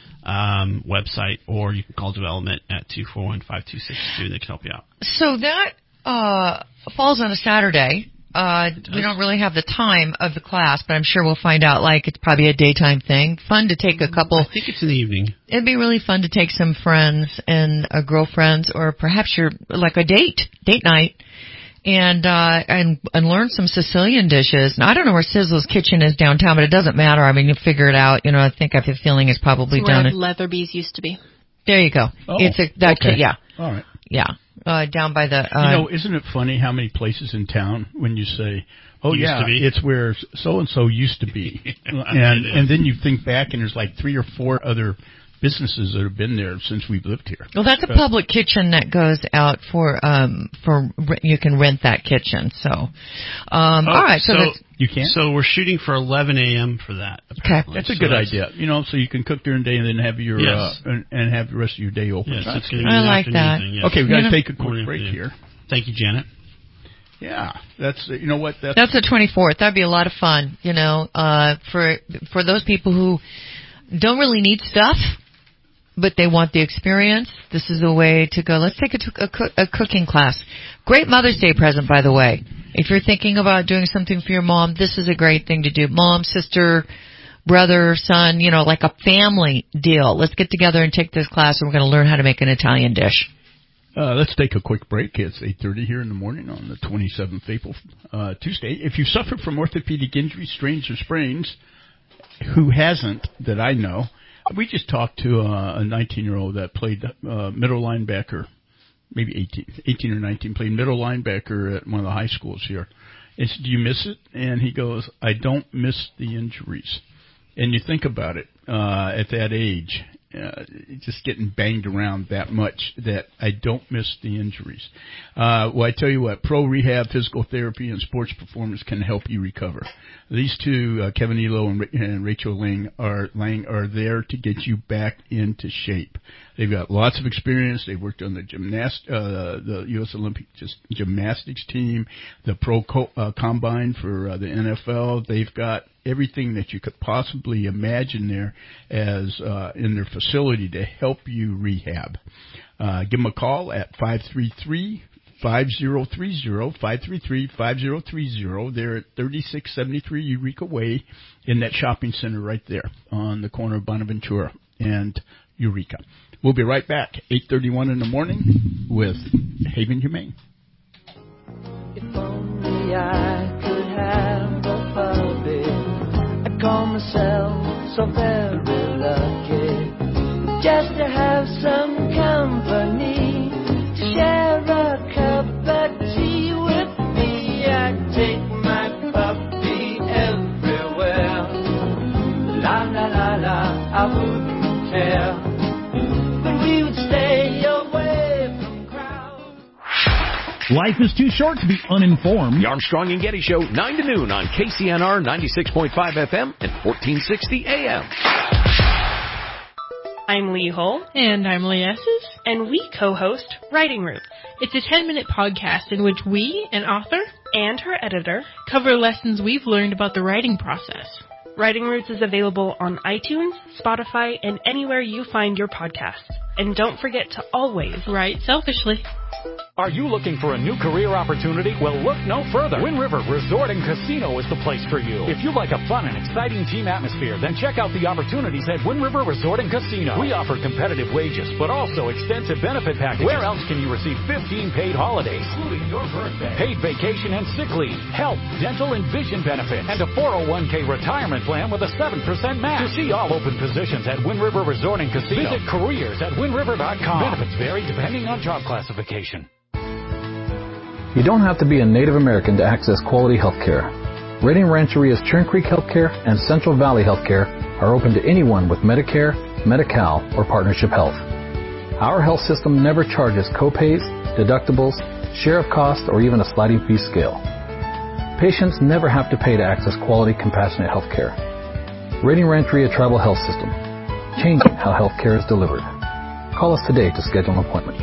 um, website, or you can call development at two four one, five two six two, and they can help you out. So that uh, falls on a Saturday. Uh, we don't really have the time of the class, but I'm sure we'll find out. Like, it's probably a daytime thing. Fun to take a couple. I think it's in the evening. It'd be really fun to take some friends and uh, girlfriends, or perhaps you're like a date, date night, and uh, and and learn some Sicilian dishes. And I don't know where Sizzle's Kitchen is downtown, but it doesn't matter. I mean, you figure it out. You know, I think I have a feeling it's probably Where down. At, Leatherby's used to be. there you go. Oh, it's a that okay. yeah All right. yeah uh, down by the. Uh, You know, isn't it funny how many places in town when you say, "Oh Used yeah, to be. it's where so and so used to be," and and then you think back and there's like three or four other businesses that have been there since we've lived here. Well, that's a Uh, public kitchen that goes out for um for you can rent that kitchen. So, um, Oh, all right. So, so that's, you can. So we're shooting for eleven a.m. for that. Okay, that's a So good that's- idea. You know, so you can cook during the day and then have your Yes. uh, and, and have the rest of your day open. Yes, That's it's good. gonna be I an like afternoon that. thing, yes. Okay, we got to Yeah. take a quick Morning break afternoon. here. Thank you, Janet. Yeah, that's you know what that's that's the twenty-fourth. That'd be a lot of fun. You know, uh, for for those people who don't really need stuff, but they want the experience. This is a way to go. Let's take a, a, cook, a cooking class. Great Mother's Day present, by the way. If you're thinking about doing something for your mom, this is a great thing to do. Mom, sister, brother, son, you know, like a family deal. Let's get together and take this class, and we're going to learn how to make an Italian dish. Uh, let's take a quick break. It's eight thirty here in the morning on the twenty-seventh of April, uh, Tuesday. If you suffer from orthopedic injuries, strains, or sprains, who hasn't that I know? We just talked to uh, a nineteen-year-old that played uh, middle linebacker, maybe eighteen, eighteen or nineteen, played middle linebacker at one of the high schools here. I said, do you miss it? And he goes, I don't miss the injuries. And you think about it, uh, at that age, uh, just getting banged around that much that I don't miss the injuries. Uh, well, I tell you what, pro rehab, physical therapy, and sports performance can help you recover. These two, uh, Kevin Elo and, and Rachel Lang are, Lang are there to get you back into shape. They've got lots of experience. They've worked on the gymnast, uh, the U S Olympic just gymnastics team, the pro co- uh, combine for uh, the N F L. They've got everything that you could possibly imagine there as uh, in their facility to help you rehab. Uh, give them a call at five three three, five zero three zero, five three three, five zero three zero. They're at thirty-six seventy-three Eureka Way in that shopping center right there on the corner of Bonaventura and Eureka. We'll be right back, eight thirty-one in the morning with Haven Humane. If only I could have a puppy. I call myself so very lucky just to have some company, to share a cup of tea with me. I take my puppy everywhere. La la la la, I wouldn't care, but we would stay away from crowds. Life is too short to be uninformed. The Armstrong and Getty Show, nine to noon on K C N R ninety-six point five F M and fourteen sixty A M. I'm Lee Hull. And I'm Lee Esses. And we co-host Writing Roots. It's a ten-minute podcast in which we, an author, and her editor, cover lessons we've learned about the writing process. Writing Roots is available on iTunes, Spotify, and anywhere you find your podcasts. And don't forget to always write selfishly. Are you looking for a new career opportunity? Well, look no further. Wind River Resort and Casino is the place for you. If you like a fun and exciting team atmosphere, then check out the opportunities at Wind River Resort and Casino. We offer competitive wages, but also extensive benefit packages. Where else can you receive fifteen paid holidays, including your birthday, paid vacation and sick leave, health, dental, and vision benefits, and a four oh one k retirement plan with a seven percent match? To see all open positions at Wind River Resort and Casino, visit careers at wind river dot com. Benefits vary depending on job classification. You don't have to be a Native American to access quality health care. Redding Rancheria's Churn Creek Healthcare and Central Valley Healthcare are open to anyone with Medicare, Medi-Cal, or Partnership Health. Our health system never charges copays, deductibles, share of cost, or even a sliding fee scale. Patients never have to pay to access quality, compassionate health care. Redding Rancheria Tribal Health System, changing how health care is delivered. Call us today to schedule an appointment.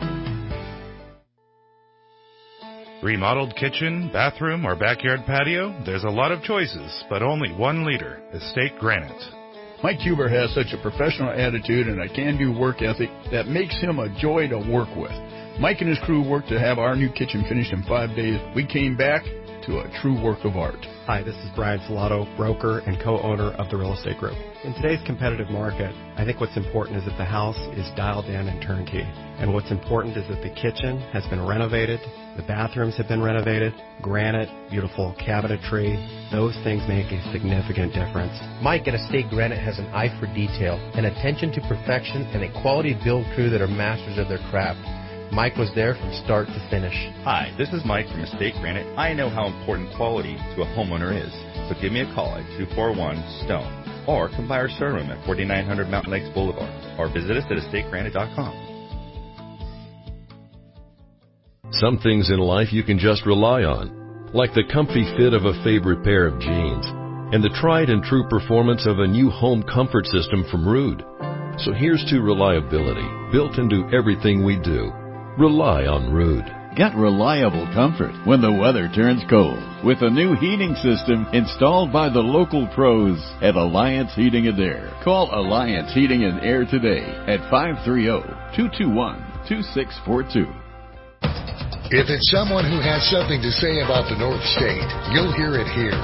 Remodeled kitchen, bathroom, or backyard patio? There's a lot of choices, but only one leader, Estate Granite. Mike Huber has such a professional attitude and a can-do work ethic that makes him a joy to work with. Mike and his crew worked to have our new kitchen finished in five days. We came back to a true work of art. Hi, this is Brian Salato, broker and co-owner of the Real Estate Group. In today's competitive market, I think what's important is that the house is dialed in and turnkey. And what's important is that the kitchen has been renovated, the bathrooms have been renovated, granite, beautiful cabinetry. Those things make a significant difference. Mike at Estate Granite has an eye for detail, an attention to perfection, and a quality build crew that are masters of their craft. Mike was there from start to finish. Hi, this is Mike from Estate Granite. I know how important quality to a homeowner is, so give me a call at two four one, STONE. or come by our showroom at forty-nine hundred Mountain Lakes Boulevard, or visit us at estate granite dot com. Some things in life you can just rely on, like the comfy fit of a favorite pair of jeans and the tried and true performance of a new home comfort system from Ruud. So here's to reliability, built into everything we do. Rely on Ruud. Get reliable comfort when the weather turns cold with a new heating system installed by the local pros at Alliance Heating and Air. Call Alliance Heating and Air today at five three zero, two two one, two six four two. If it's someone who has something to say about the North State, you'll hear it here.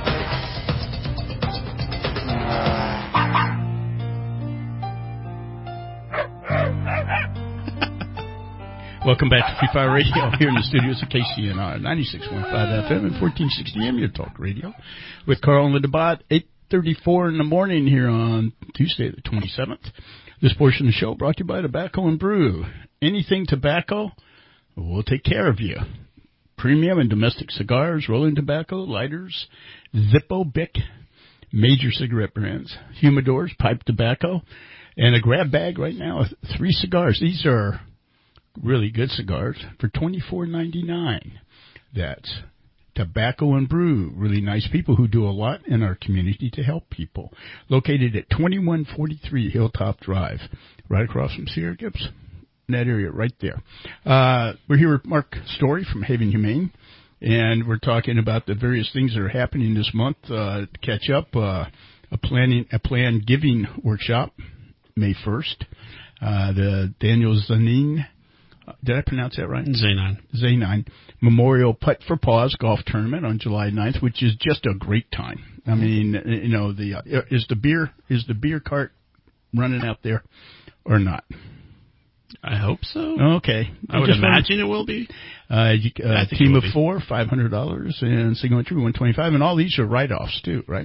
Welcome back to Free Fire Radio here in the studios of K C N R, ninety-six point five F M and fourteen sixty A M, your talk radio, with Carl and Linda Bott, eight thirty-four in the morning here on Tuesday the twenty-seventh. This portion of the show brought to you by Tobacco and Brew. Anything tobacco, we'll take care of you. Premium and domestic cigars, rolling tobacco, lighters, Zippo, Bic, major cigarette brands, humidors, pipe tobacco, and a grab bag right now with three cigars. These are really good cigars for twenty-four ninety-nine. That's Tobacco and Brew. Really nice people who do a lot in our community to help people. Located at twenty-one forty-three Hilltop Drive, right across from Sierra Gibbs. In that area right there. Uh, we're here with Mark Story from Haven Humane, and we're talking about the various things that are happening this month. Uh, to catch up, uh, a planning a planned giving workshop, May first. Uh, the Daniel Zanin. Did I pronounce that right? Zanin. Zanin Memorial Putt for Paws Golf Tournament on July ninth, which is just a great time. I mean, you know, the uh, is the beer is the beer cart running out there or not? I hope so. Okay, I would imagine it will be. Uh, you, uh, team of be. four, five hundred dollars, and single entry one twenty five, and all these are write offs too, right?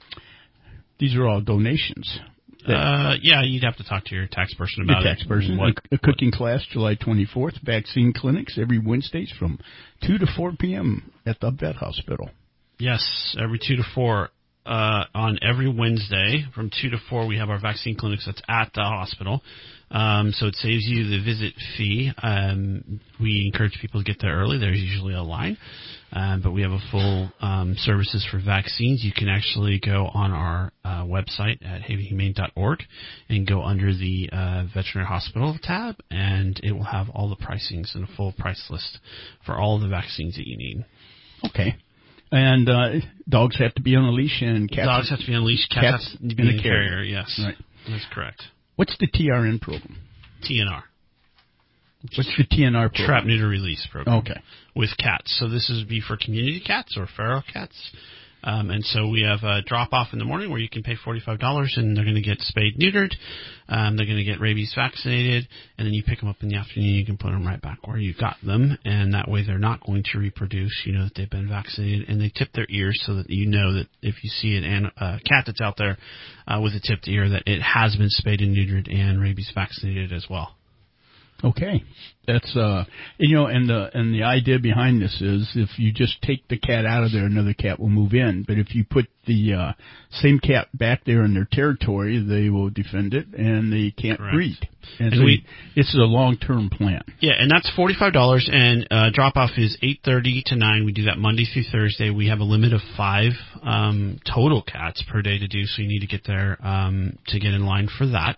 These are all donations. Uh, yeah, you'd have to talk to your tax person about the tax it. person. What, a, a cooking what? class, July twenty-fourth. Vaccine clinics every Wednesdays from two to four p.m. at the vet hospital. Yes, every two to four. Uh, on every Wednesday from two to four, we have our vaccine clinics that's at the hospital. Um, so it saves you the visit fee. Um, we encourage people to get there early. There's usually a line. Um, but we have a full um, services for vaccines. You can actually go on our uh, website at haven humane dot org and go under the uh, veterinary hospital tab, and it will have all the pricings and a full price list for all of the vaccines that you need. Okay. And uh, dogs have to be on a leash, and cats dogs have to be on a leash. Cats, cats have to be in a carrier. carrier. Yes, right. That's correct. What's the T R N program? T N R. What's the T N R program? Trap, neuter, release program. Okay. With cats. So this is be for community cats or feral cats. Um, and so we have a drop-off in the morning where you can pay forty-five dollars, and they're going to get spayed, neutered. Um, they're going to get rabies vaccinated, and then you pick them up in the afternoon. You can put them right back where you got them, and that way they're not going to reproduce. You know that they've been vaccinated, and they tip their ears so that you know that if you see an, an, a cat that's out there uh, with a tipped ear, that it has been spayed and neutered and rabies vaccinated as well. Okay, that's uh, you know, and the and the idea behind this is if you just take the cat out of there, another cat will move in. But if you put the uh, same cat back there in their territory, they will defend it, and they can't Correct. breed. And, And so we, this is a long-term plan. Yeah, and that's forty-five dollars, and uh, drop-off is eight thirty to nine. We do that Monday through Thursday. We have a limit of five um, total cats per day to do, so you need to get there um, to get in line for that.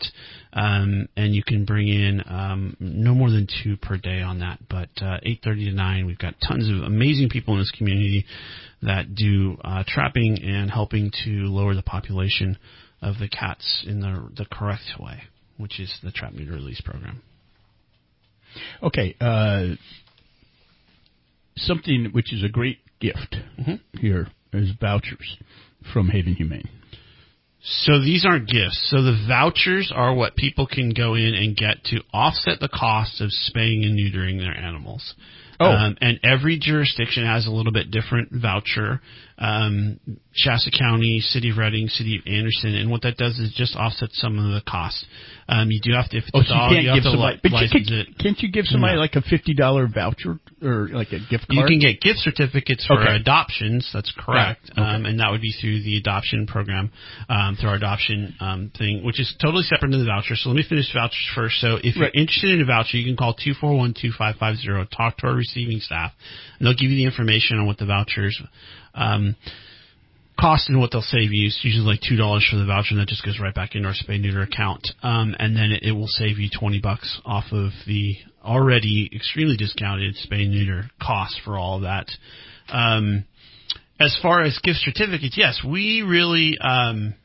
Um, and you can bring in um, no more than two per day on that. But uh, eight thirty to nine, we've got tons of amazing people in this community that do uh, trapping and helping to lower the population of the cats in the the correct way, which is the Trap, Neuter, Release program. Okay, uh, something which is a great gift mm-hmm. here is vouchers from Haven Humane. So these aren't gifts. So the vouchers are what people can go in and get to offset the cost of spaying and neutering their animals. Oh. Um, and every jurisdiction has a little bit different voucher um, Shasta County, City of Reading, City of Anderson, and what that does is just offset some of the costs. Um, you do have to, if it's oh, a so dog, you, you can't have give to somebody, li- but license you, it. Can't you give somebody No. like a fifty dollars voucher or like a gift card? You can get gift certificates for Okay. adoptions. That's correct, Right. Okay. um, and that would be through the adoption program, um, through our adoption um, thing, which is totally separate than the voucher. So let me finish vouchers first. So if you're Right. interested in a voucher, you can call two four one, two five five zero. Talk to our receiving staff, and they'll give you the information on what the vouchers um, cost and what they'll save you. It's usually like two dollars for the voucher, and that just goes right back into our spay neuter account. Um, and then it, it will save you twenty bucks off of the already extremely discounted spay neuter cost for all of that. Um, as far as gift certificates, yes, we really, um,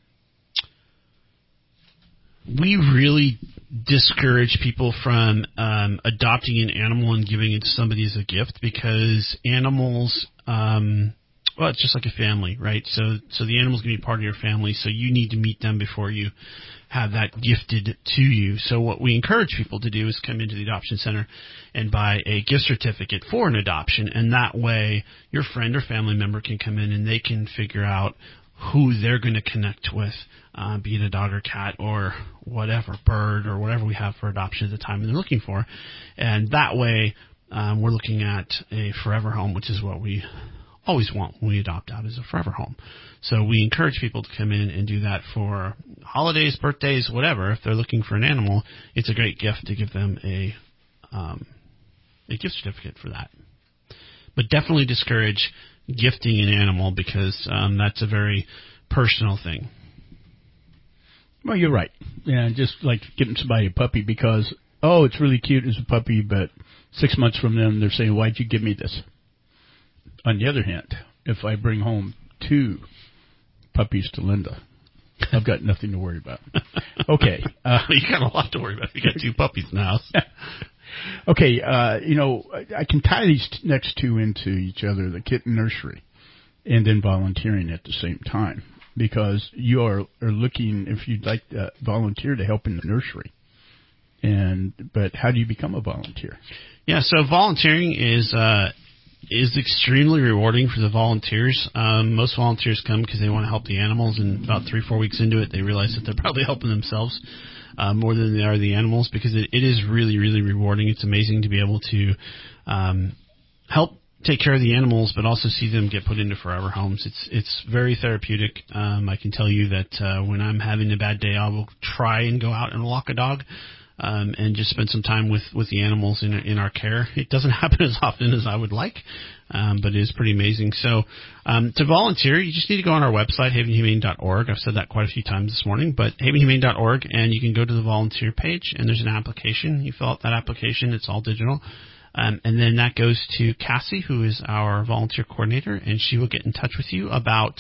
we really discourage people from um, adopting an animal and giving it to somebody as a gift, because animals, um, well, it's just like a family, right? So, so the animal's going to be part of your family, so you need to meet them before you have that gifted to you. So what we encourage people to do is come into the adoption center and buy a gift certificate for an adoption, and that way your friend or family member can come in and they can figure out who they're going to connect with, uh, be it a dog or cat or whatever, bird or whatever we have for adoption at the time they're looking for. And that way um, we're looking at a forever home, which is what we always want when we adopt out, is a forever home. So we encourage people to come in and do that for holidays, birthdays, whatever. If they're looking for an animal, it's a great gift to give them a um, a gift certificate for that. But definitely discourage gifting an animal, because um, that's a very personal thing. Well, you're right. Yeah, just like getting somebody a puppy because, oh, it's really cute as a puppy, but six months from then they're saying, why'd you give me this? On the other hand, if I bring home two puppies to Linda, I've got nothing to worry about. Okay. Uh, you got a lot to worry about. You got two puppies in the house. Okay, uh, you know, I can tie these t- next two into each other, the kitten nursery and then volunteering at the same time, because you are, are looking, if you'd like to volunteer to help in the nursery. And but how do you become a volunteer? Yeah, so volunteering is uh, is extremely rewarding for the volunteers. Um, most volunteers come because they want to help the animals, and about three, four weeks into it, they realize that they're probably helping themselves uh, more than they are the animals, because it, it is really, really rewarding. It's amazing to be able to um, help take care of the animals, but also see them get put into forever homes. It's it's very therapeutic. Um, I can tell you that uh, when I'm having a bad day, I will try and go out and walk a dog. Um, and just spend some time with, with the animals in in our care. It doesn't happen as often as I would like, um, but it is pretty amazing. So um, to volunteer, you just need to go on our website, haven humane dot org. I've said that quite a few times this morning, but haven humane dot org, and you can go to the volunteer page, and there's an application. You fill out that application. It's all digital. Um, and then that goes to Cassie, who is our volunteer coordinator, and she will get in touch with you about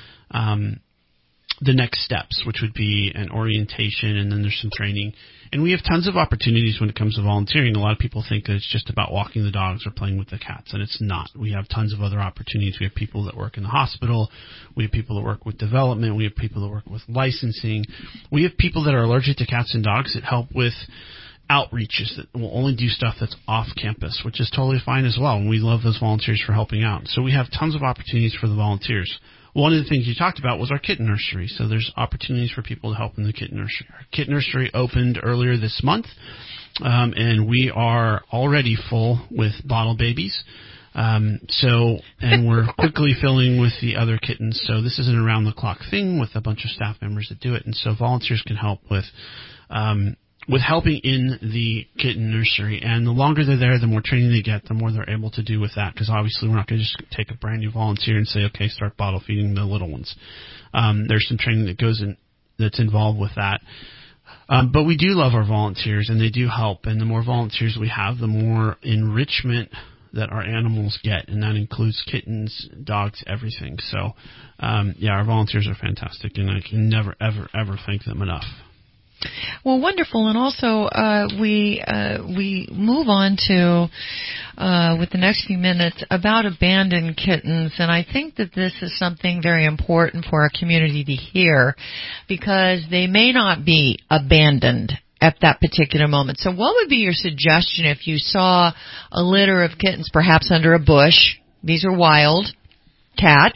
um, the next steps, which would be an orientation, and then there's some training. And we have tons of opportunities when it comes to volunteering. A lot of people think that it's just about walking the dogs or playing with the cats, and it's not. We have tons of other opportunities. We have people that work in the hospital. We have people that work with development. We have people that work with licensing. We have people that are allergic to cats and dogs that help with outreaches that will only do stuff that's off campus, which is totally fine as well. And we love those volunteers for helping out. So we have tons of opportunities for the volunteers. One of the things you talked about was our kitten nursery. So there's opportunities for people to help in the kitten nursery. Our kitten nursery opened earlier this month, um, and we are already full with bottle babies. Um, so, and we're quickly filling with the other kittens. So this is an around-the-clock thing with a bunch of staff members that do it. And so volunteers can help with um, with helping in the kitten nursery. And the longer they're there, the more training they get, the more they're able to do with that. Because obviously we're not going to just take a brand new volunteer and say, okay, start bottle feeding the little ones. Um, there's some training that goes in, that's involved with that. Um, but we do love our volunteers, and they do help. And the more volunteers we have, the more enrichment that our animals get. And that includes kittens, dogs, everything. So, um, yeah, our volunteers are fantastic, and I can never, ever, ever thank them enough. Well, wonderful, and also uh, we uh, we move on to uh, with the next few minutes about abandoned kittens, and I think that this is something very important for our community to hear, because they may not be abandoned at that particular moment. So, what would be your suggestion if you saw a litter of kittens, perhaps under a bush? These are wild cats.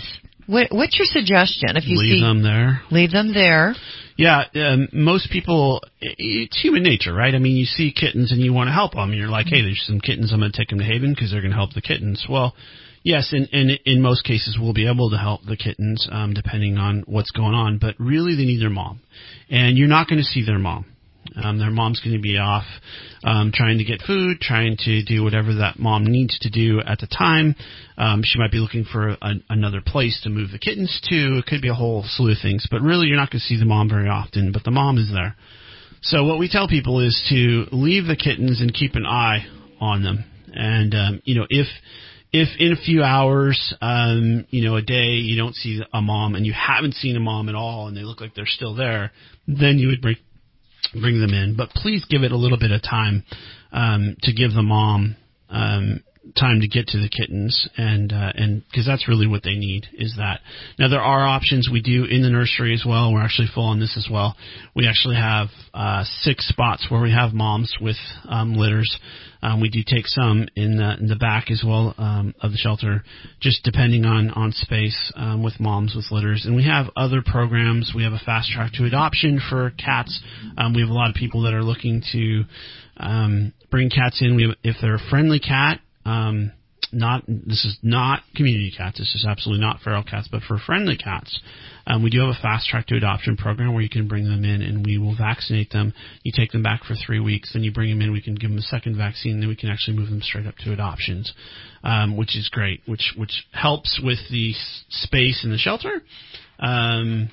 What, what's your suggestion? If you leave see, them there. Leave them there. Yeah, um, most people, it's human nature, right? I mean, you see kittens and you want to help them. And you're like, hey, there's some kittens, I'm going to take them to Haven because they're going to help the kittens. Well, yes, and in, in, in most cases we'll be able to help the kittens um, depending on what's going on. But really they need their mom. And you're not going to see their mom. Um, their mom's going to be off um, trying to get food, trying to do whatever that mom needs to do at the time. Um, she might be looking for a, another place to move the kittens to. It could be a whole slew of things. But really, you're not going to see the mom very often, but the mom is there. So what we tell people is to leave the kittens and keep an eye on them. And, um, you know, if... If in a few hours, um, you know, a day, you don't see a mom and you haven't seen a mom at all and they look like they're still there, then you would bring bring them in. But please give it a little bit of time um, to give the mom um, time to get to the kittens, and uh, and because that's really what they need is that. Now, there are options we do in the nursery as well. We're actually full on this as well. We actually have uh, six spots where we have moms with um, litters. Um, we do take some in the, in the back as well um, of the shelter, just depending on, on space um, with moms with litters. And we have other programs. We have a fast track to adoption for cats. Um, we have a lot of people that are looking to um, bring cats in. We have, if they're a friendly cat, um, not this is not community cats. This is absolutely not feral cats, but for friendly cats. Um, we do have a fast track to adoption program where you can bring them in and we will vaccinate them. You take them back for three weeks, then you bring them in. We can give them a second vaccine, and then we can actually move them straight up to adoptions, um, which is great, which which helps with the s- space in the shelter, um,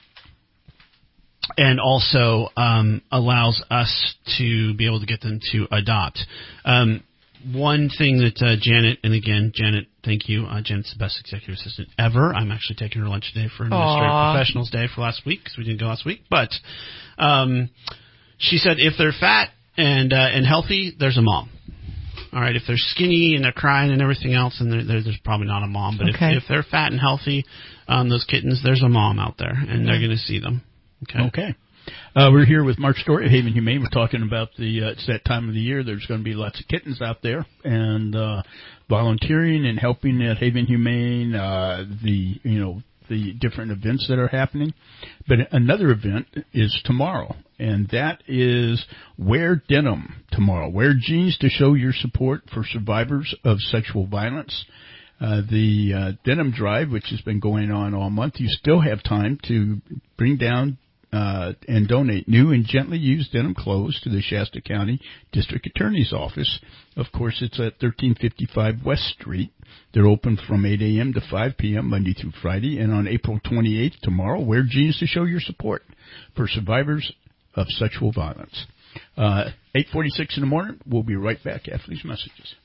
and also um, allows us to be able to get them to adopt. Um, One thing that uh, Janet, and again, Janet, thank you. Uh, Janet's the best executive assistant ever. I'm actually taking her lunch today for Administrative Aww. Professionals Day for last week because we didn't go last week. But um, she said if they're fat and uh, and healthy, there's a mom. All right, if they're skinny and they're crying and everything else, and they're, they're, there's probably not a mom. But Okay. if, if they're fat and healthy, um, those kittens, there's a mom out there, and they're going to see them. Okay. Okay. Uh, we're here with Mark Story of Haven Humane. We're talking about the, uh, it's that time of the year. There's going to be lots of kittens out there, and, uh, volunteering and helping at Haven Humane, uh, the, you know, the different events that are happening. But another event is tomorrow, and that is Wear Denim tomorrow. Wear jeans to show your support for survivors of sexual violence. Uh, the, uh, denim drive, which has been going on all month, you still have time to bring down Uh, and donate new and gently used denim clothes to the Shasta County District Attorney's Office. Of course, it's at thirteen fifty-five West Street. They're open from eight a.m. to five p.m. Monday through Friday. And on April twenty-eighth, tomorrow, wear jeans to show your support for survivors of sexual violence. Uh, eight forty-six in the morning. We'll be right back after these messages.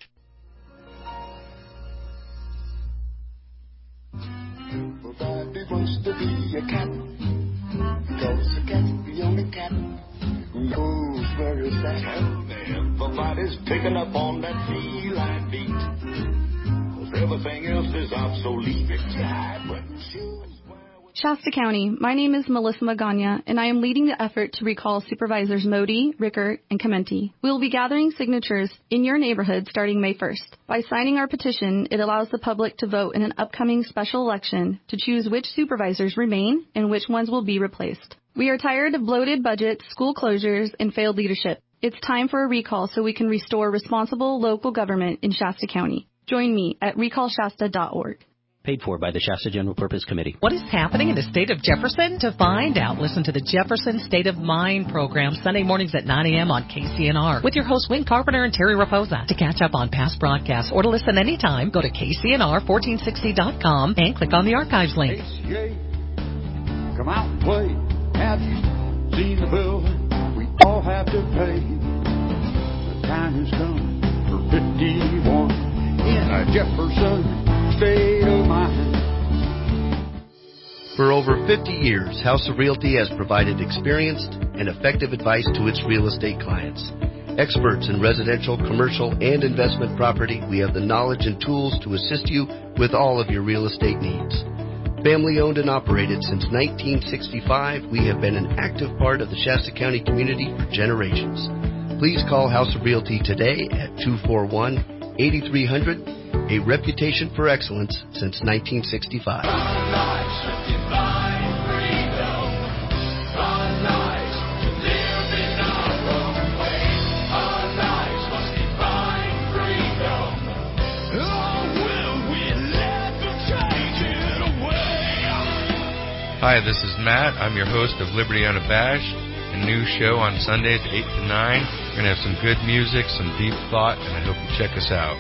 Everybody wants to be a cat. Because the cat's the only cat who knows where it's at. Everybody's picking up on that feline beat. Cause everything else is obsolete. Tied button shoes. Shasta County, my name is Melissa Magana, and I am leading the effort to recall Supervisors Modi, Rickert, and Comenti. We will be gathering signatures in your neighborhood starting May first. By signing our petition, it allows the public to vote in an upcoming special election to choose which supervisors remain and which ones will be replaced. We are tired of bloated budgets, school closures, and failed leadership. It's time for a recall so we can restore responsible local government in Shasta County. Join me at recall shasta dot org. Paid for by the Shasta General Purpose Committee. What is happening in the state of Jefferson? To find out, listen to the Jefferson State of Mind program Sunday mornings at nine a.m. on K C N R with your hosts Wayne Carpenter and Terry Raposa. To catch up on past broadcasts or to listen anytime, go to K C N R fourteen sixty dot com and click on the archives link. K C A, come out and play. Have you seen the building we all have to pay? The time has come for fifty-one in a Jefferson state of mind. For over fifty years, House of Realty has provided experienced and effective advice to its real estate clients. Experts in residential, commercial, and investment property, we have the knowledge and tools to assist you with all of your real estate needs. Family owned and operated since nineteen sixty-five, we have been an active part of the Shasta County community for generations. Please call House of Realty today at two four one, eight three zero zero a reputation for excellence since nineteen sixty-five. Hi, this is Matt. I'm your host of Liberty Unabashed, a new show on Sundays eight to nine. We're going to have some good music, some deep thought, and I hope you check us out.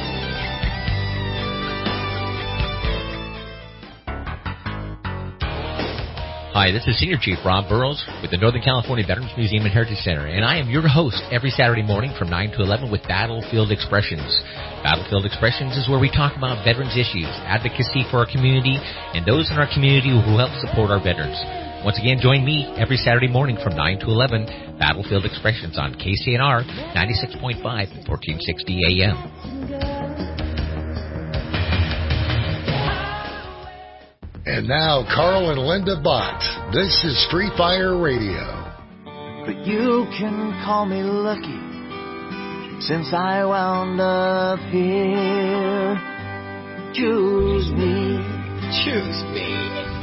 Hi, this is Senior Chief Rob Burrows with the Northern California Veterans Museum and Heritage Center, and I am your host every Saturday morning from nine to eleven with Battlefield Expressions. Battlefield Expressions is where we talk about veterans issues, advocacy for our community, and those in our community who help support our veterans. Once again, join me every Saturday morning from nine to eleven, Battlefield Expressions on K C N R ninety-six point five and fourteen sixty A M. And now, Carl and Linda Bott. This is Free Fire Radio. But you can call me lucky, since I wound up here. Choose me. Choose me.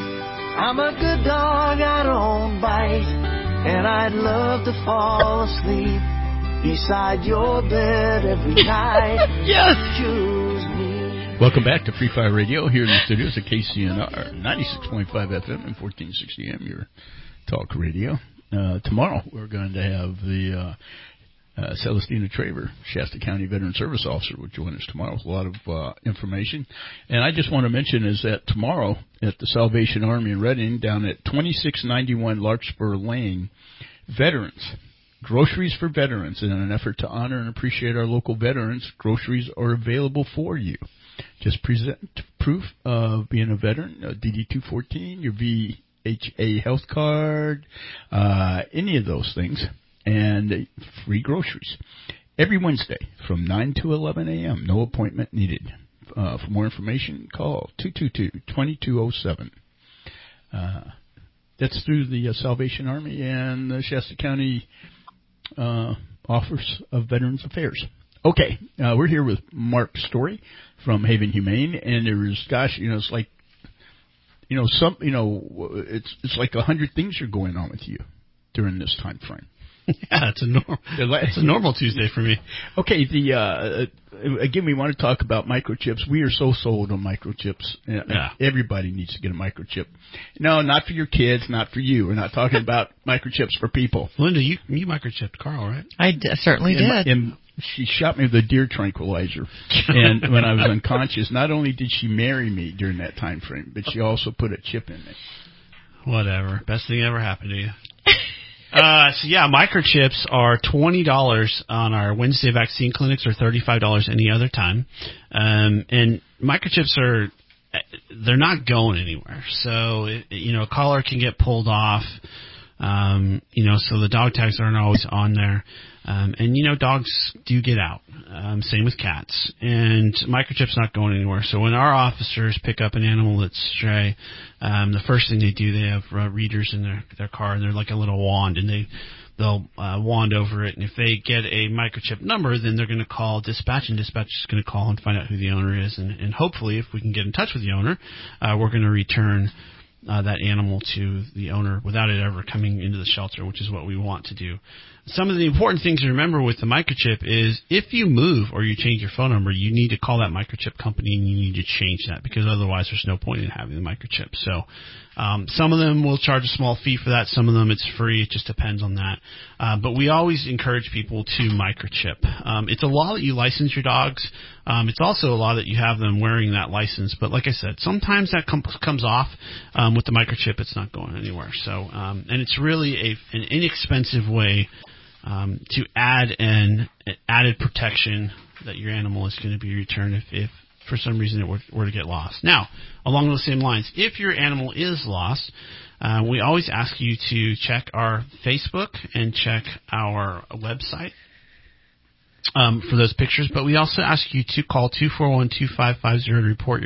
I'm a good dog, I don't bite, and I'd love to fall asleep beside your bed every night. Yes. Choose. Welcome back to Free Fire Radio here in the studios at K C N R ninety-six point five F M and fourteen sixty A M, your talk radio. Uh, tomorrow we're going to have the uh, uh, Celestina Traver, Shasta County Veteran Service Officer, will join us tomorrow with a lot of uh, information. And I just want to mention is that tomorrow at the Salvation Army in Redding, down at twenty-six ninety-one Larkspur Lane, veterans. Groceries for veterans. In an effort to honor and appreciate our local veterans, groceries are available for you. Just present proof of being a veteran, a D D two fourteen, your V H A health card, uh, any of those things, and free groceries. Every Wednesday from nine to eleven A M, no appointment needed. Uh, for more information, call two two two, two two zero seven. Uh, that's through the uh, Salvation Army and the Shasta County uh, Office of Veterans Affairs. Okay, uh, we're here with Mark Story from Haven Humane, and there's, gosh, you know, it's like, you know, some, you know, it's it's like a hundred things are going on with you during this time frame. Yeah, it's a normal, it's a normal Tuesday for me. Okay, the uh, again, we want to talk about microchips. We are so sold on microchips. Yeah. Everybody needs to get a microchip. No, not for your kids, not for you. We're not talking about microchips for people. Linda, you you microchipped Carl, right? I d- certainly and, did. And she shot me with a deer tranquilizer. And when I was unconscious, not only did she marry me during that time frame, but she also put a chip in me. Whatever. Best thing ever happened to you. Uh, so yeah, microchips are twenty dollars on our Wednesday vaccine clinics, or thirty-five dollars any other time. Um, and microchips are, they're not going anywhere. So, it, you know, a collar can get pulled off. Um, you know, so the dog tags aren't always on there. Um, and, you know, dogs do get out. Um, same with cats. And microchip's not going anywhere. So when our officers pick up an animal that's stray, um, the first thing they do, they have uh, readers in their, their car, and they're like a little wand, and they, they'll uh, wand over it. And if they get a microchip number, then they're going to call dispatch, and dispatch is going to call and find out who the owner is. And, and hopefully, if we can get in touch with the owner, uh, we're going to return Uh, that animal to the owner without it ever coming into the shelter, which is what we want to do. Some of the important things to remember with the microchip is if you move or you change your phone number, you need to call that microchip company and you need to change that, because otherwise there's no point in having the microchip. So um, some of them will charge a small fee for that. Some of them it's free. It just depends on that. Uh, but we always encourage people to microchip. Um, it's a law that you license your dogs. Um, it's also a law that you have them wearing that license. But like I said, sometimes that com- comes off. Um, with the microchip, it's not going anywhere. So, um, and it's really a, an inexpensive way um, to add an, an added protection that your animal is going to be returned if, if for some reason it were, were to get lost. Now, along those same lines, if your animal is lost, uh, we always ask you to check our Facebook and check our website Um, for those pictures, but we also ask you to call two four one, two five five zero to report your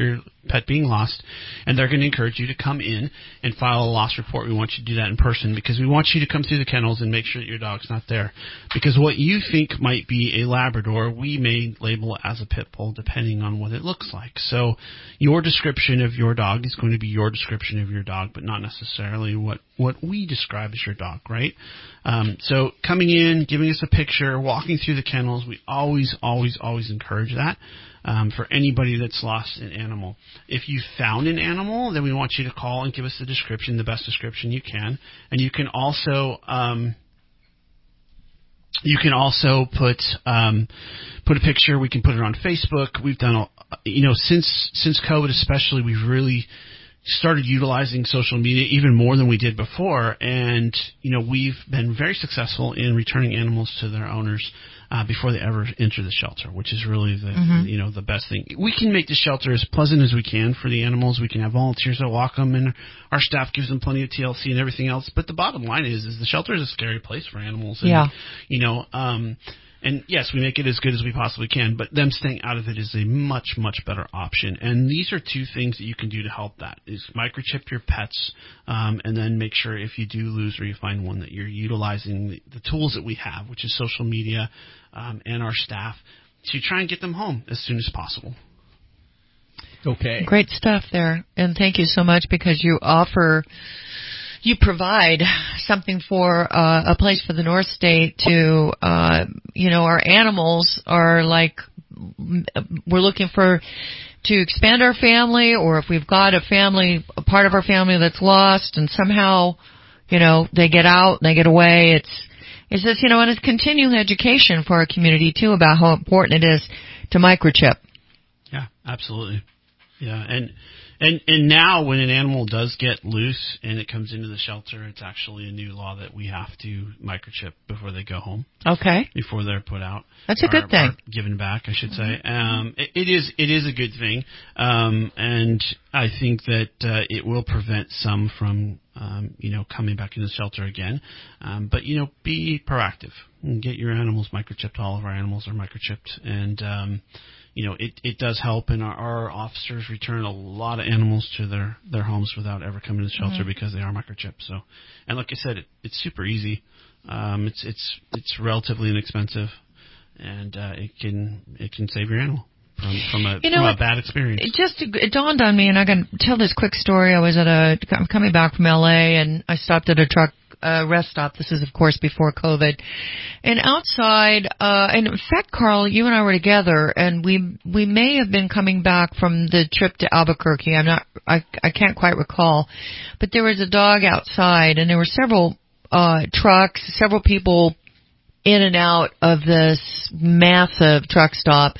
pet being lost, and they're going to encourage you to come in and file a loss report. We want you to do that in person because we want you to come through the kennels and make sure that your dog's not there. Because what you think might be a Labrador, we may label as a pit bull depending on what it looks like. So your description of your dog is going to be your description of your dog, but not necessarily what, what we describe as your dog, right? Um, so coming in, giving us a picture, walking through the kennels, we always, always, always encourage that. Um, for anybody that's lost an animal. If you found an animal, then we want you to call and give us the description, the best description you can. And you can also, um, you can also put, um, put a picture. We can put it on Facebook. We've done, a, you know, since, since COVID especially, we've really started utilizing social media even more than we did before. And, you know, we've been very successful in returning animals to their owners Uh, before they ever enter the shelter, which is really the, Mm-hmm. you know, the best thing. We can make the shelter as pleasant as we can for the animals. We can have volunteers that walk them, and our staff gives them plenty of T L C and everything else. But the bottom line is, is the shelter is a scary place for animals. And, Yeah. You know, um, and yes, we make it as good as we possibly can, but them staying out of it is a much, much better option. And these are two things that you can do to help that, is microchip your pets, um, and then make sure if you do lose or you find one that you're utilizing the, the tools that we have, which is social media, um, and our staff, to try and get them home as soon as possible. Okay. Great stuff there. And thank you so much because you offer, you provide something for uh, a place for the North State to, uh, you know, our animals are like, we're looking for, to expand our family, or if we've got a family, a part of our family that's lost and somehow, you know, they get out, they get away, it's, it's just, you know, and it's continuing education for our community too about how important it is to microchip. Yeah, absolutely. Yeah, and and and now when an animal does get loose and it comes into the shelter, it's actually a new law that we have to microchip before they go home. Okay. Before they're put out. That's a good or, thing. Or given back, I should say. Um, it, it is it is a good thing, um, and I think that uh, it will prevent some from um, you know coming back into the shelter again. Um, but you know, be proactive and get your animals microchipped. All of our animals are microchipped, and um, you know, it, it does help, and our, our officers return a lot of animals to their, their homes without ever coming to the shelter Mm-hmm. because they are microchipped. So, and like I said, it, it's super easy. Um, it's it's it's relatively inexpensive, and uh, it can it can save your animal from from a You know from what? a bad experience. It just it dawned on me, and I can tell this quick story. I was at a, I'm coming back from L A, and I stopped at a truck uh, rest stop. This is, of course, before COVID. And outside, uh, and in fact, Carl, you and I were together, and we we may have been coming back from the trip to Albuquerque. I'm not, I I can't quite recall, but there was a dog outside, and there were several uh trucks, several people in and out of this massive truck stop.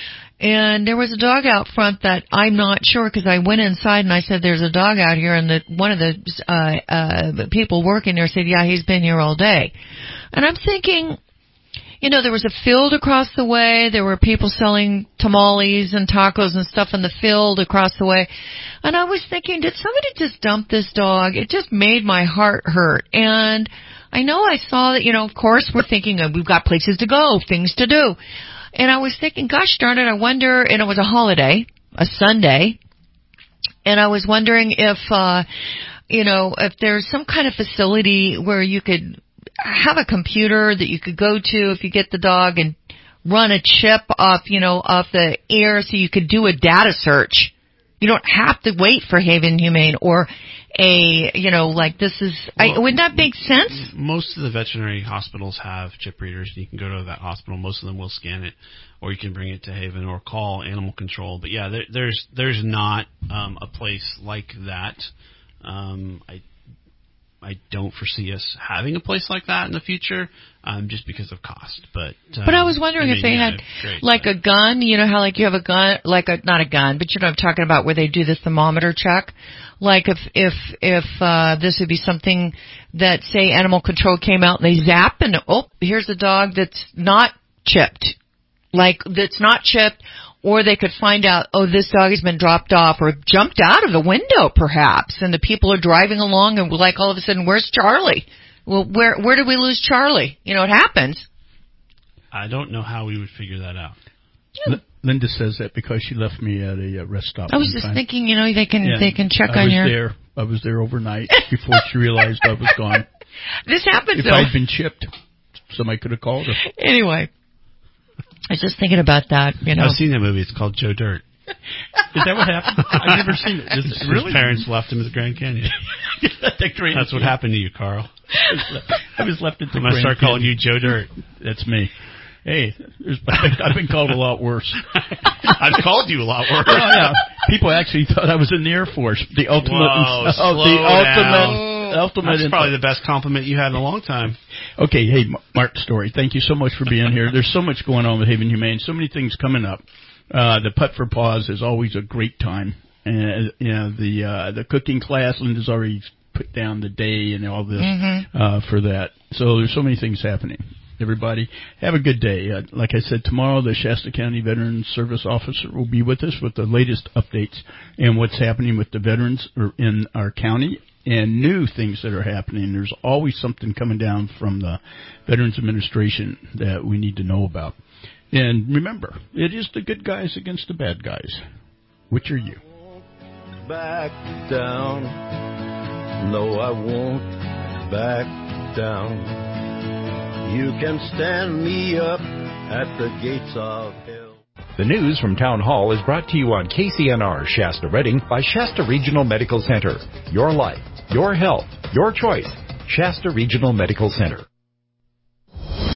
And there was a dog out front that I'm not sure, because I went inside and I said, there's a dog out here, and the, one of the uh, uh, people working there said, yeah, he's been here all day. And I'm thinking, you know, there was a field across the way. There were people selling tamales and tacos and stuff in the field across the way. And I was thinking, did somebody just dump this dog? It just made my heart hurt. And I know I saw that, you know, of course we're thinking uh, we've got places to go, things to do. And I was thinking, gosh darn it, I wonder, and it was a holiday, a Sunday, and I was wondering if, uh, you know, if there's some kind of facility where you could have a computer that you could go to if you get the dog and run a chip off, you know, off the air so you could do a data search. You don't have to wait for Haven Humane or a, you know, like this is, Well, I, would that make sense? Most of the veterinary hospitals have chip readers. You can go to that hospital. Most of them will scan it, or you can bring it to Haven or call animal control. But yeah, there, there's there's not um, a place like that. Um, I I don't foresee us having a place like that in the future, um, just because of cost. But um, But I was wondering I mean, if they yeah, had great, like a gun, you know how like you have a gun, like a, not a gun, but you know what I'm talking about, where they do the thermometer check. Like if, if, if, uh, this would be something that, say, animal control came out and they zap and, oh, here's a dog that's not chipped. Like, that's not chipped, or they could find out, oh, this dog has been dropped off or jumped out of the window perhaps, and the people are driving along and like all of a sudden, where's Charlie? Well, where, where did we lose Charlie? You know, it happens. I don't know how we would figure that out. Yeah. Linda says that because she left me at a uh, rest stop. I was just time. thinking, you know, they can Yeah. they can check I on was your. there. I was there overnight before she realized I was gone. This happens. If though. I'd been chipped, somebody could have called her. Anyway, I was just thinking about that. You know, I've seen that movie. It's called Joe Dirt. Is that what happened? I've never seen it. Is it really? His parents left him at the Grand Canyon. That's what happened to you, Carl. I was left at the I'm going to Grand start calling Canyon. you Joe Dirt. That's me. Hey, there's, I've been called a lot worse. I've called you a lot worse. Oh, yeah. People actually thought I was in the Air Force. The ultimate. Whoa, oh, slow the down. ultimate. ultimate. That's probably the best compliment you had in a long time. Okay, hey, Mark Story, thank you so much for being here. There's so much going on with Haven Humane. So many things coming up. Uh, the Putt for Paws is always a great time. And, you know, the, uh, the cooking class, Linda's already put down the day and all this, Mm-hmm. uh, for that. So there's so many things happening. Everybody, have a good day. Uh, like I said, tomorrow the Shasta County Veterans Service Officer will be with us with the latest updates and what's happening with the veterans in our county and new things that are happening. There's always something coming down from the Veterans Administration that we need to know about. And remember, it is the good guys against the bad guys. Which are you? Back down. No, I won't back down. You can stand me up at the gates of hell. The news from Town Hall is brought to you on K C N R Shasta Redding by Shasta Regional Medical Center. Your life, your health, your choice. Shasta Regional Medical Center.